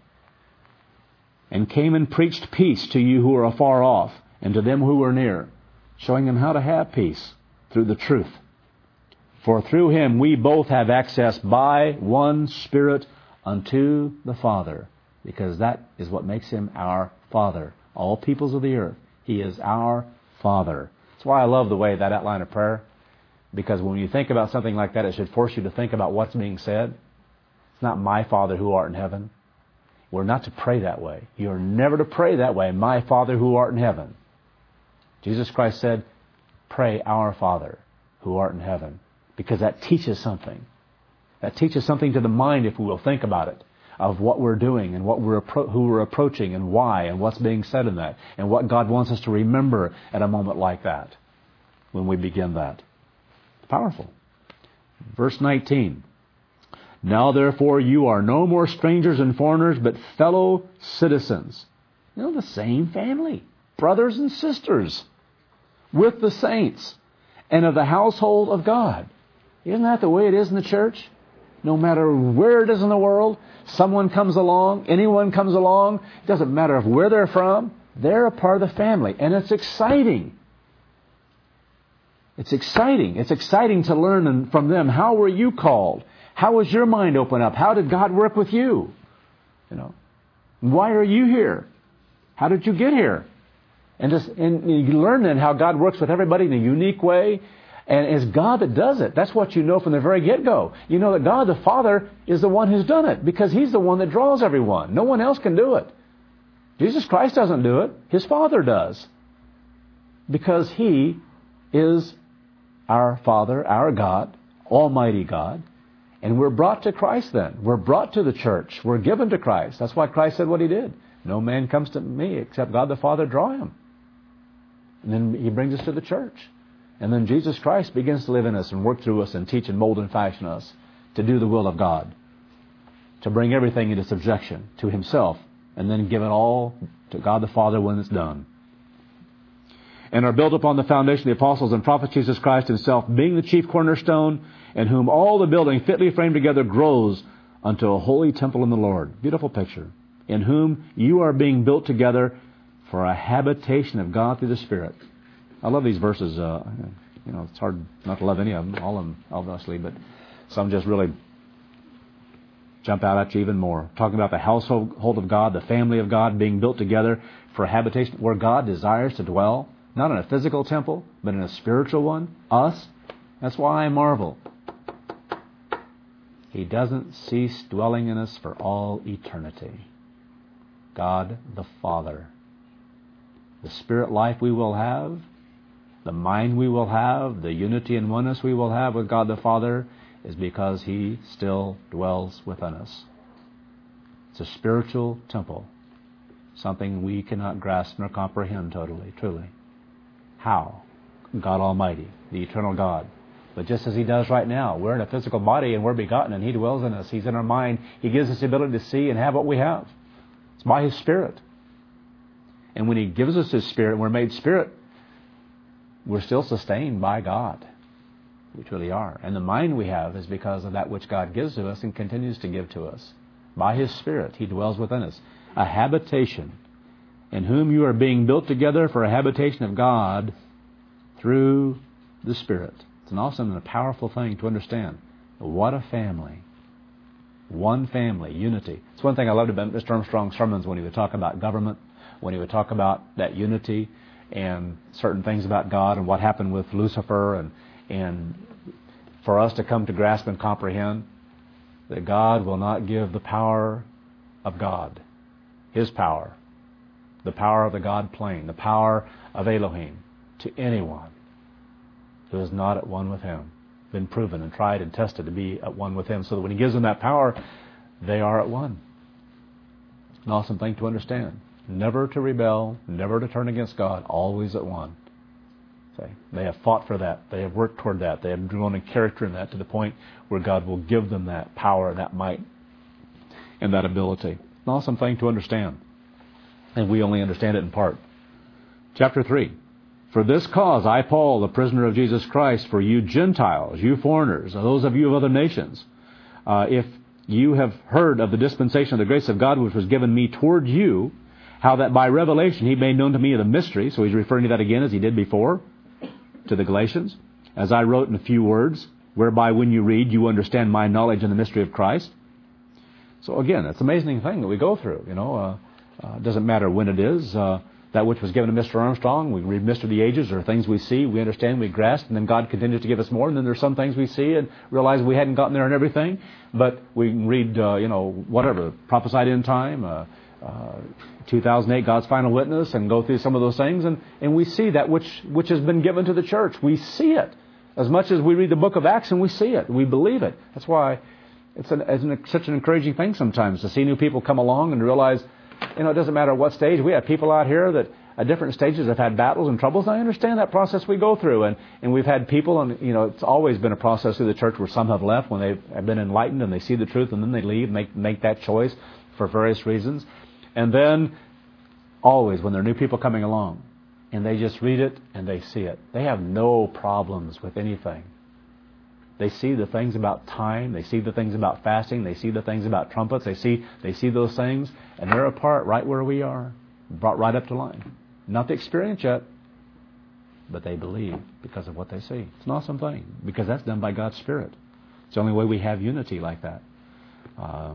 And came and preached peace to you who are afar off, and to them who are near, showing them how to have peace through the truth. For through him we both have access by one Spirit unto the Father, because that is what makes him our Father. All peoples of the earth, he is our Father. That's why I love the way that outline of prayer, because when you think about something like that, it should force you to think about what's being said. It's not my Father who art in heaven. We're not to pray that way. You are never to pray that way, my Father who art in heaven. Jesus Christ said, pray our Father who art in heaven, because that teaches something. That teaches something to the mind, if we will think about it, of what we're doing and what we're appro- who we're approaching and why and what's being said in that and what God wants us to remember at a moment like that when we begin that. It's powerful. Verse nineteen. Now therefore you are no more strangers and foreigners, but fellow citizens. You know, the same family, brothers and sisters, with the saints, and of the household of God. Isn't that the way it is in the church? No matter where it is in the world, someone comes along, anyone comes along, it doesn't matter of where they're from, they're a part of the family. And it's exciting. It's exciting. It's exciting to learn from them. How were you called? How was your mind open up? How did God work with you? You know, why are you here? How did you get here? And, just, and you learn then how God works with everybody in a unique way. And it's God that does it. That's what you know from the very get-go. You know that God the Father is the one who's done it, because He's the one that draws everyone. No one else can do it. Jesus Christ doesn't do it. His Father does. Because He is our Father, our God, Almighty God. And we're brought to Christ then. We're brought to the church. We're given to Christ. That's why Christ said what He did. No man comes to me except God the Father draw him. And then He brings us to the church. And then Jesus Christ begins to live in us and work through us and teach and mold and fashion us to do the will of God. To bring everything into subjection to Himself. And then give it all to God the Father when it's done. And are built upon the foundation of the apostles and prophets, Jesus Christ Himself being the chief cornerstone, in whom all the building fitly framed together grows unto a holy temple in the Lord. Beautiful picture. In whom you are being built together for a habitation of God through the Spirit. I love these verses. Uh, you know, it's hard not to love any of them, all of them, obviously, but some just really jump out at you even more. Talking about the household of God, the family of God being built together for a habitation where God desires to dwell, not in a physical temple, but in a spiritual one, us. That's why I marvel. He doesn't cease dwelling in us for all eternity. God the Father. The spirit life we will have, the mind we will have, the unity and oneness we will have with God the Father is because He still dwells within us. It's a spiritual temple, something we cannot grasp nor comprehend totally, truly. How? God Almighty, the eternal God. But just as He does right now, we're in a physical body and we're begotten and He dwells in us. He's in our mind. He gives us the ability to see and have what we have. It's by His Spirit. And when He gives us His Spirit and we're made Spirit, we're still sustained by God. We truly are. And the mind we have is because of that which God gives to us and continues to give to us. By His Spirit, He dwells within us. A habitation in whom you are being built together for a habitation of God through the Spirit. It's an awesome and a powerful thing to understand. What a family. One family, unity. It's one thing I loved about Mister Armstrong's sermons when he would talk about government, when he would talk about that unity and certain things about God and what happened with Lucifer, and and for us to come to grasp and comprehend that God will not give the power of God, His power, the power of the God plane, the power of Elohim, to anyone who is not at one with Him, been proven and tried and tested to be at one with Him, so that when He gives them that power, they are at one. An awesome thing to understand. Never to rebel, never to turn against God, always at one. See, they have fought for that. They have worked toward that. They have grown in character in that to the point where God will give them that power and that might and that ability. An awesome thing to understand. And we only understand it in part. Chapter three. For this cause, I, Paul, the prisoner of Jesus Christ, for you Gentiles, you foreigners, those of you of other nations, uh, if you have heard of the dispensation of the grace of God which was given me toward you, how that by revelation He made known to me the mystery, so he's referring to that again as he did before, to the Galatians, as I wrote in a few words, whereby when you read, you understand my knowledge in the mystery of Christ. So again, it's an amazing thing that we go through, you know. Uh, uh, it doesn't matter when it is. Uh, That which was given to Mister Armstrong, we read Mister the Ages, or things we see, we understand, we grasp, and then God continues to give us more. And then there's some things we see and realize we hadn't gotten there and everything, but we can read, uh, you know, whatever, prophesied in time, uh, uh, two thousand eight, God's final witness, and go through some of those things, and, and we see that which which has been given to the church. We see it as much as we read the book of Acts, and we see it, we believe it. That's why it's, an, it's an, such an encouraging thing sometimes to see new people come along and realize, you know, it doesn't matter what stage. We have people out here that at different stages have had battles and troubles. And I understand that process we go through. And, and we've had people, and you know, it's always been a process through the church where some have left when they have been enlightened and they see the truth, and then they leave, make make that choice for various reasons. And then always when there are new people coming along and they just read it and they see it, they have no problems with anything. They see the things about time. They see the things about fasting. They see the things about trumpets. They see they see those things, and they're apart right where we are, brought right up to line. Not the experience yet, but they believe because of what they see. It's an awesome thing, because that's done by God's Spirit. It's the only way we have unity like that. Uh,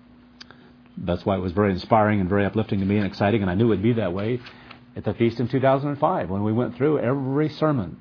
that's why it was very inspiring and very uplifting to me and exciting, and I knew it would be that way at the feast in two thousand five when we went through every sermon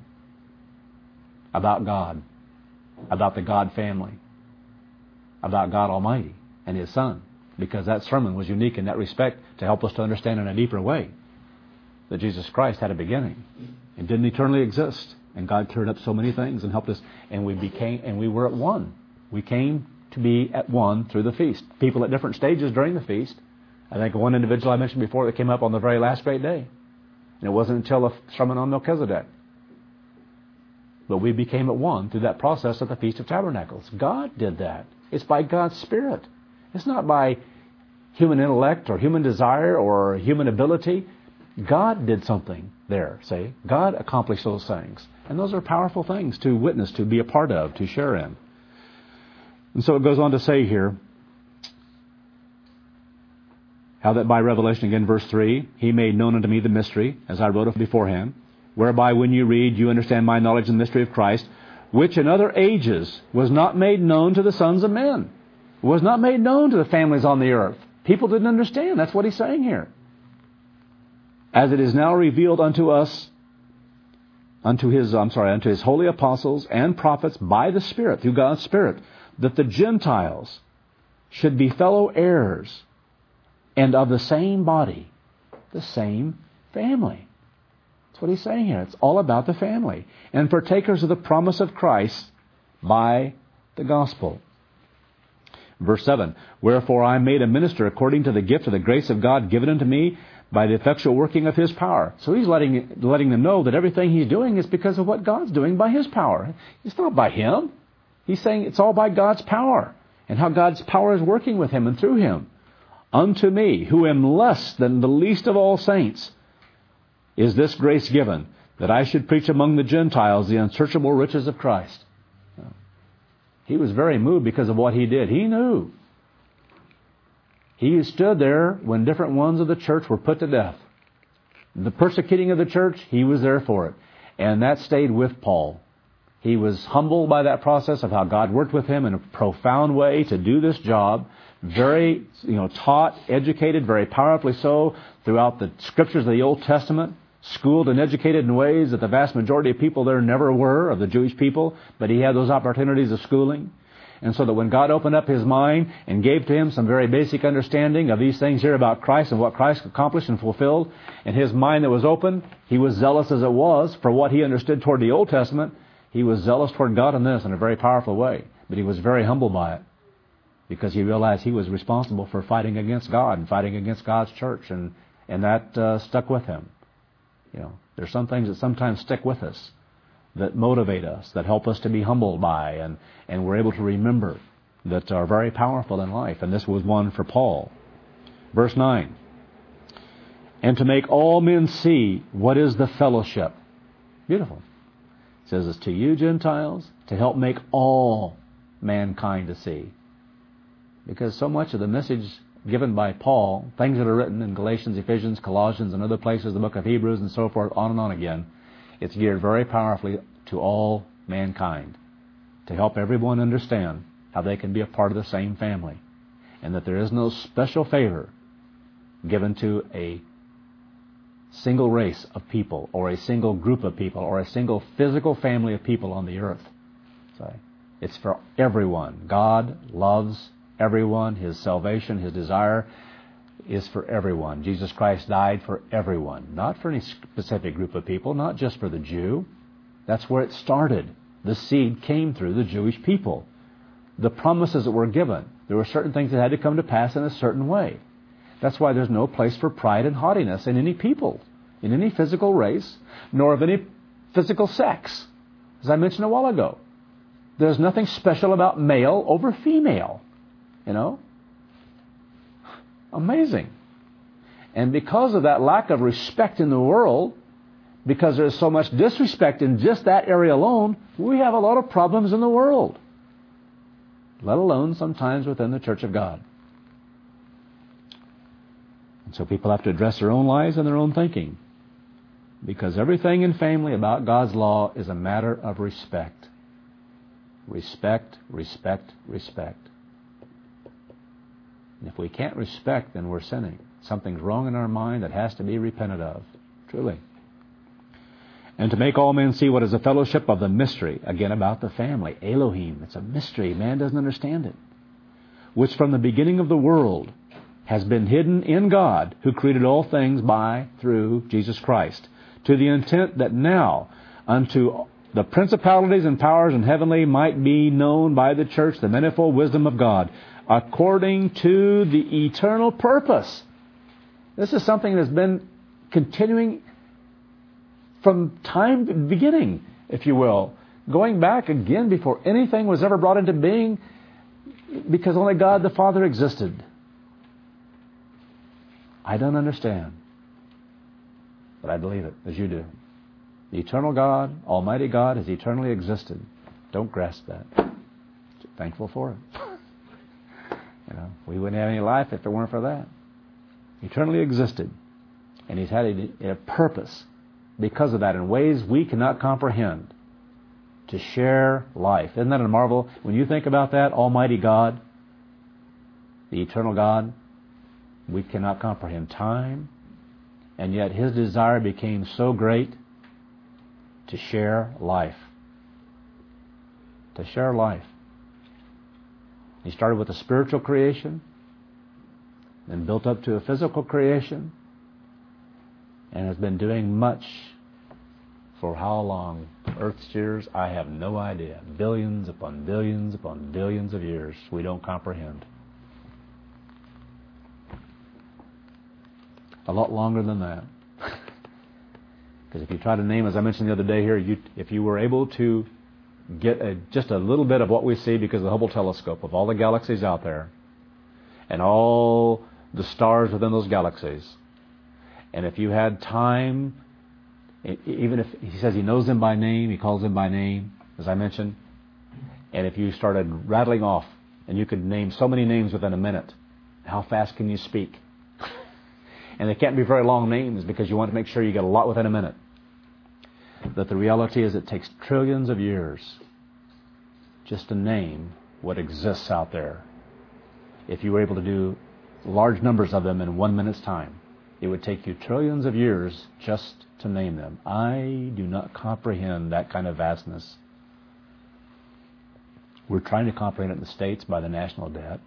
about God, about the God family, about God Almighty and His Son, because that sermon was unique in that respect to help us to understand in a deeper way that Jesus Christ had a beginning and didn't eternally exist, and God cleared up so many things and helped us, and we became and we were at one. We came to be at one through the feast. People at different stages during the feast. I think one individual I mentioned before that came up on the very last great day, and it wasn't until a sermon on Melchizedek. But we became at one through that process at the Feast of Tabernacles. God did that. It's by God's Spirit. It's not by human intellect or human desire or human ability. God did something there, see? God accomplished those things. And those are powerful things to witness, to be a part of, to share in. And so it goes on to say here, how that by revelation, again, verse three, He made known unto me the mystery, as I wrote of beforehand, whereby when you read, you understand my knowledge in the mystery of Christ, which in other ages was not made known to the sons of men, was not made known to the families on the earth. People didn't understand. That's what he's saying here. As it is now revealed unto us, unto his, I'm sorry, unto his holy apostles and prophets by the Spirit, through God's Spirit, that the Gentiles should be fellow heirs and of the same body, the same family. That's what he's saying here. It's all about the family. And partakers of the promise of Christ by the gospel. Verse seven, wherefore I am made a minister according to the gift of the grace of God given unto me by the effectual working of His power. So he's letting, letting them know that everything he's doing is because of what God's doing by His power. It's not by him. He's saying it's all by God's power and how God's power is working with him and through him. Unto me, who am less than the least of all saints, is this grace given, that I should preach among the Gentiles the unsearchable riches of Christ. He was very moved because of what he did. He knew. He stood there when different ones of the church were put to death. The persecuting of the church, he was there for it. And that stayed with Paul. He was humbled by that process of how God worked with him in a profound way to do this job. Very, you know, taught, educated, very powerfully so throughout the scriptures of the Old Testament. Schooled and educated in ways that the vast majority of people there never were, of the Jewish people. But he had those opportunities of schooling. And so that when God opened up his mind and gave to him some very basic understanding of these things here about Christ and what Christ accomplished and fulfilled, and his mind that was open, he was zealous as it was for what he understood toward the Old Testament. He was zealous toward God in this in a very powerful way. But he was very humble by it, because he realized he was responsible for fighting against God and fighting against God's church, and, and that uh, stuck with him. You know, there's some things that sometimes stick with us, that motivate us, that help us to be humbled by, and, and we're able to remember, that are very powerful in life. And this was one for Paul. Verse nine. And to make all men see what is the fellowship. Beautiful. It says it's to you Gentiles, to help make all mankind to see. Because so much of the message given by Paul, things that are written in Galatians, Ephesians, Colossians, and other places, the book of Hebrews, and so forth, on and on again, it's geared very powerfully to all mankind, to help everyone understand how they can be a part of the same family, and that there is no special favor given to a single race of people, or a single group of people, or a single physical family of people on the earth. So it's for everyone. God loves everyone. His salvation, His desire is for everyone. Jesus Christ died for everyone, not for any specific group of people, not just for the Jew. That's where it started. The seed came through the Jewish people. The promises that were given, there were certain things that had to come to pass in a certain way. That's why there's no place for pride and haughtiness in any people, in any physical race, nor of any physical sex. As I mentioned a while ago, there's nothing special about male over female. You know? Amazing. And because of that lack of respect in the world, because there's so much disrespect in just that area alone, we have a lot of problems in the world, let alone sometimes within the Church of God. And so people have to address their own lives and their own thinking, because everything in family about God's law is a matter of respect. Respect, respect, respect. And if we can't respect, then we're sinning. Something's wrong in our mind that has to be repented of. Truly. And to make all men see what is the fellowship of the mystery. Again, about the family. Elohim. It's a mystery. Man doesn't understand it. Which from the beginning of the world has been hidden in God, who created all things by, through Jesus Christ. To the intent that now unto the principalities and powers in heavenly might be known by the church the manifold wisdom of God, according to the eternal purpose. This is something that's been continuing from time beginning, if you will, going back again before anything was ever brought into being, because only God the Father existed. I don't understand, but I believe it, as you do. The eternal God, Almighty God, has eternally existed. Don't grasp that. Thankful for it. You know, we wouldn't have any life if it weren't for that. Eternally existed. And He's had a, a purpose because of that in ways we cannot comprehend, to share life. Isn't that a marvel? When you think about that, Almighty God, the eternal God, we cannot comprehend time, and yet His desire became so great to share life. To share life. He started with a spiritual creation, then built up to a physical creation, and has been doing much for how long? Earth's years? I have no idea. Billions upon billions upon billions of years we don't comprehend. A lot longer than that. Because if you try to name, as I mentioned the other day here, you, if you were able to get a, just a little bit of what we see because of the Hubble telescope, of all the galaxies out there, and all the stars within those galaxies, and if you had time, even if He says He knows them by name, He calls them by name, as I mentioned, and if you started rattling off, and you could name so many names within a minute, how fast can you speak? And they can't be very long names because you want to make sure you get a lot within a minute. that the reality is it takes trillions of years just to name what exists out there. If you were able to do large numbers of them in one minute's time, it would take you trillions of years just to name them. I do not comprehend that kind of vastness. We're trying to comprehend it in the States by the national debt.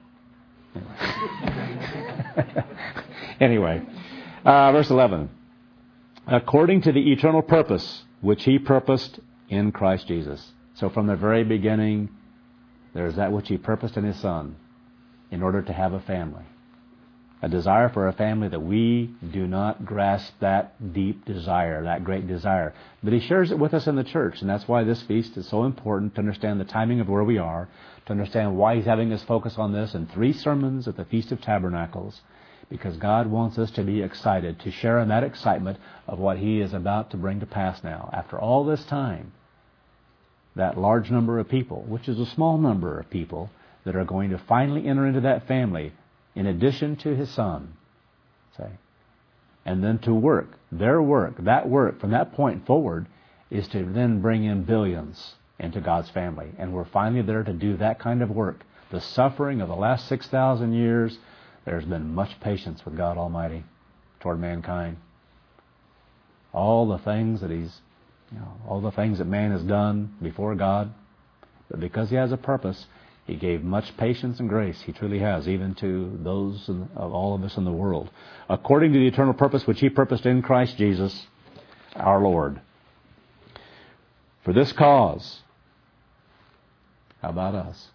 Anyway, anyway uh, verse eleven. According to the eternal purpose which He purposed in Christ Jesus. So from the very beginning, there's that which He purposed in His Son in order to have a family. A desire for a family that we do not grasp that deep desire, that great desire. But He shares it with us in the church, and that's why this feast is so important, to understand the timing of where we are, to understand why He's having us focus on this in three sermons at the Feast of Tabernacles, because God wants us to be excited, to share in that excitement of what He is about to bring to pass now. After all this time, that large number of people, which is a small number of people, that are going to finally enter into that family, in addition to His Son, say, and then to work. Their work, that work, from that point forward, is to then bring in billions into God's family. And we're finally there to do that kind of work. The suffering of the last six thousand years, there's been much patience with God Almighty toward mankind. All the things that He's, you know, all the things that man has done before God, but because He has a purpose, He gave much patience and grace. He truly has, even to those in, of all of us in the world. According to the eternal purpose which He purposed in Christ Jesus, our Lord. For this cause, how about us?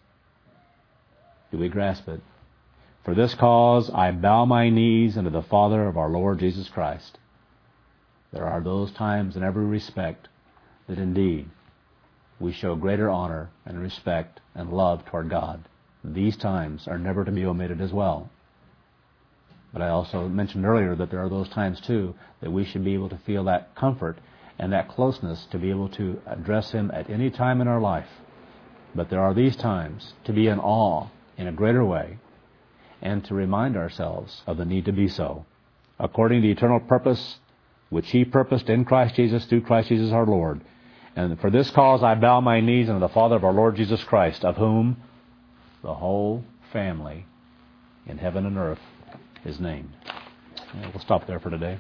Do we grasp it? For this cause I bow my knees unto the Father of our Lord Jesus Christ. There are those times in every respect that indeed we show greater honor and respect and love toward God. These times are never to be omitted as well. But I also mentioned earlier that there are those times too that we should be able to feel that comfort and that closeness to be able to address Him at any time in our life. But there are these times to be in awe in a greater way and to remind ourselves of the need to be so. According to the eternal purpose which He purposed in Christ Jesus, through Christ Jesus our Lord. And for this cause I bow my knees unto the Father of our Lord Jesus Christ, of whom the whole family in heaven and earth is named. And we'll stop there for today.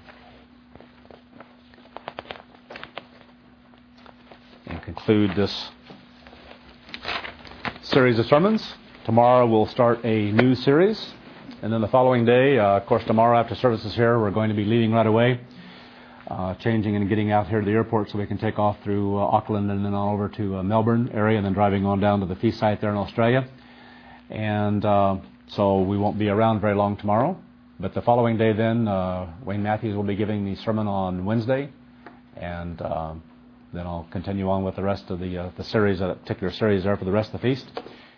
And conclude this series of sermons. Tomorrow we'll start a new series. And then the following day, uh, of course, tomorrow after services here, we're going to be leaving right away. Uh, changing and getting out here to the airport so we can take off through uh, Auckland and then on over to uh, Melbourne area and then driving on down to the feast site there in Australia. And uh, so we won't be around very long tomorrow. But the following day then, uh, Wayne Matthews will be giving the sermon on Wednesday. And uh, then I'll continue on with the rest of the, uh, the series, that particular series there for the rest of the feast.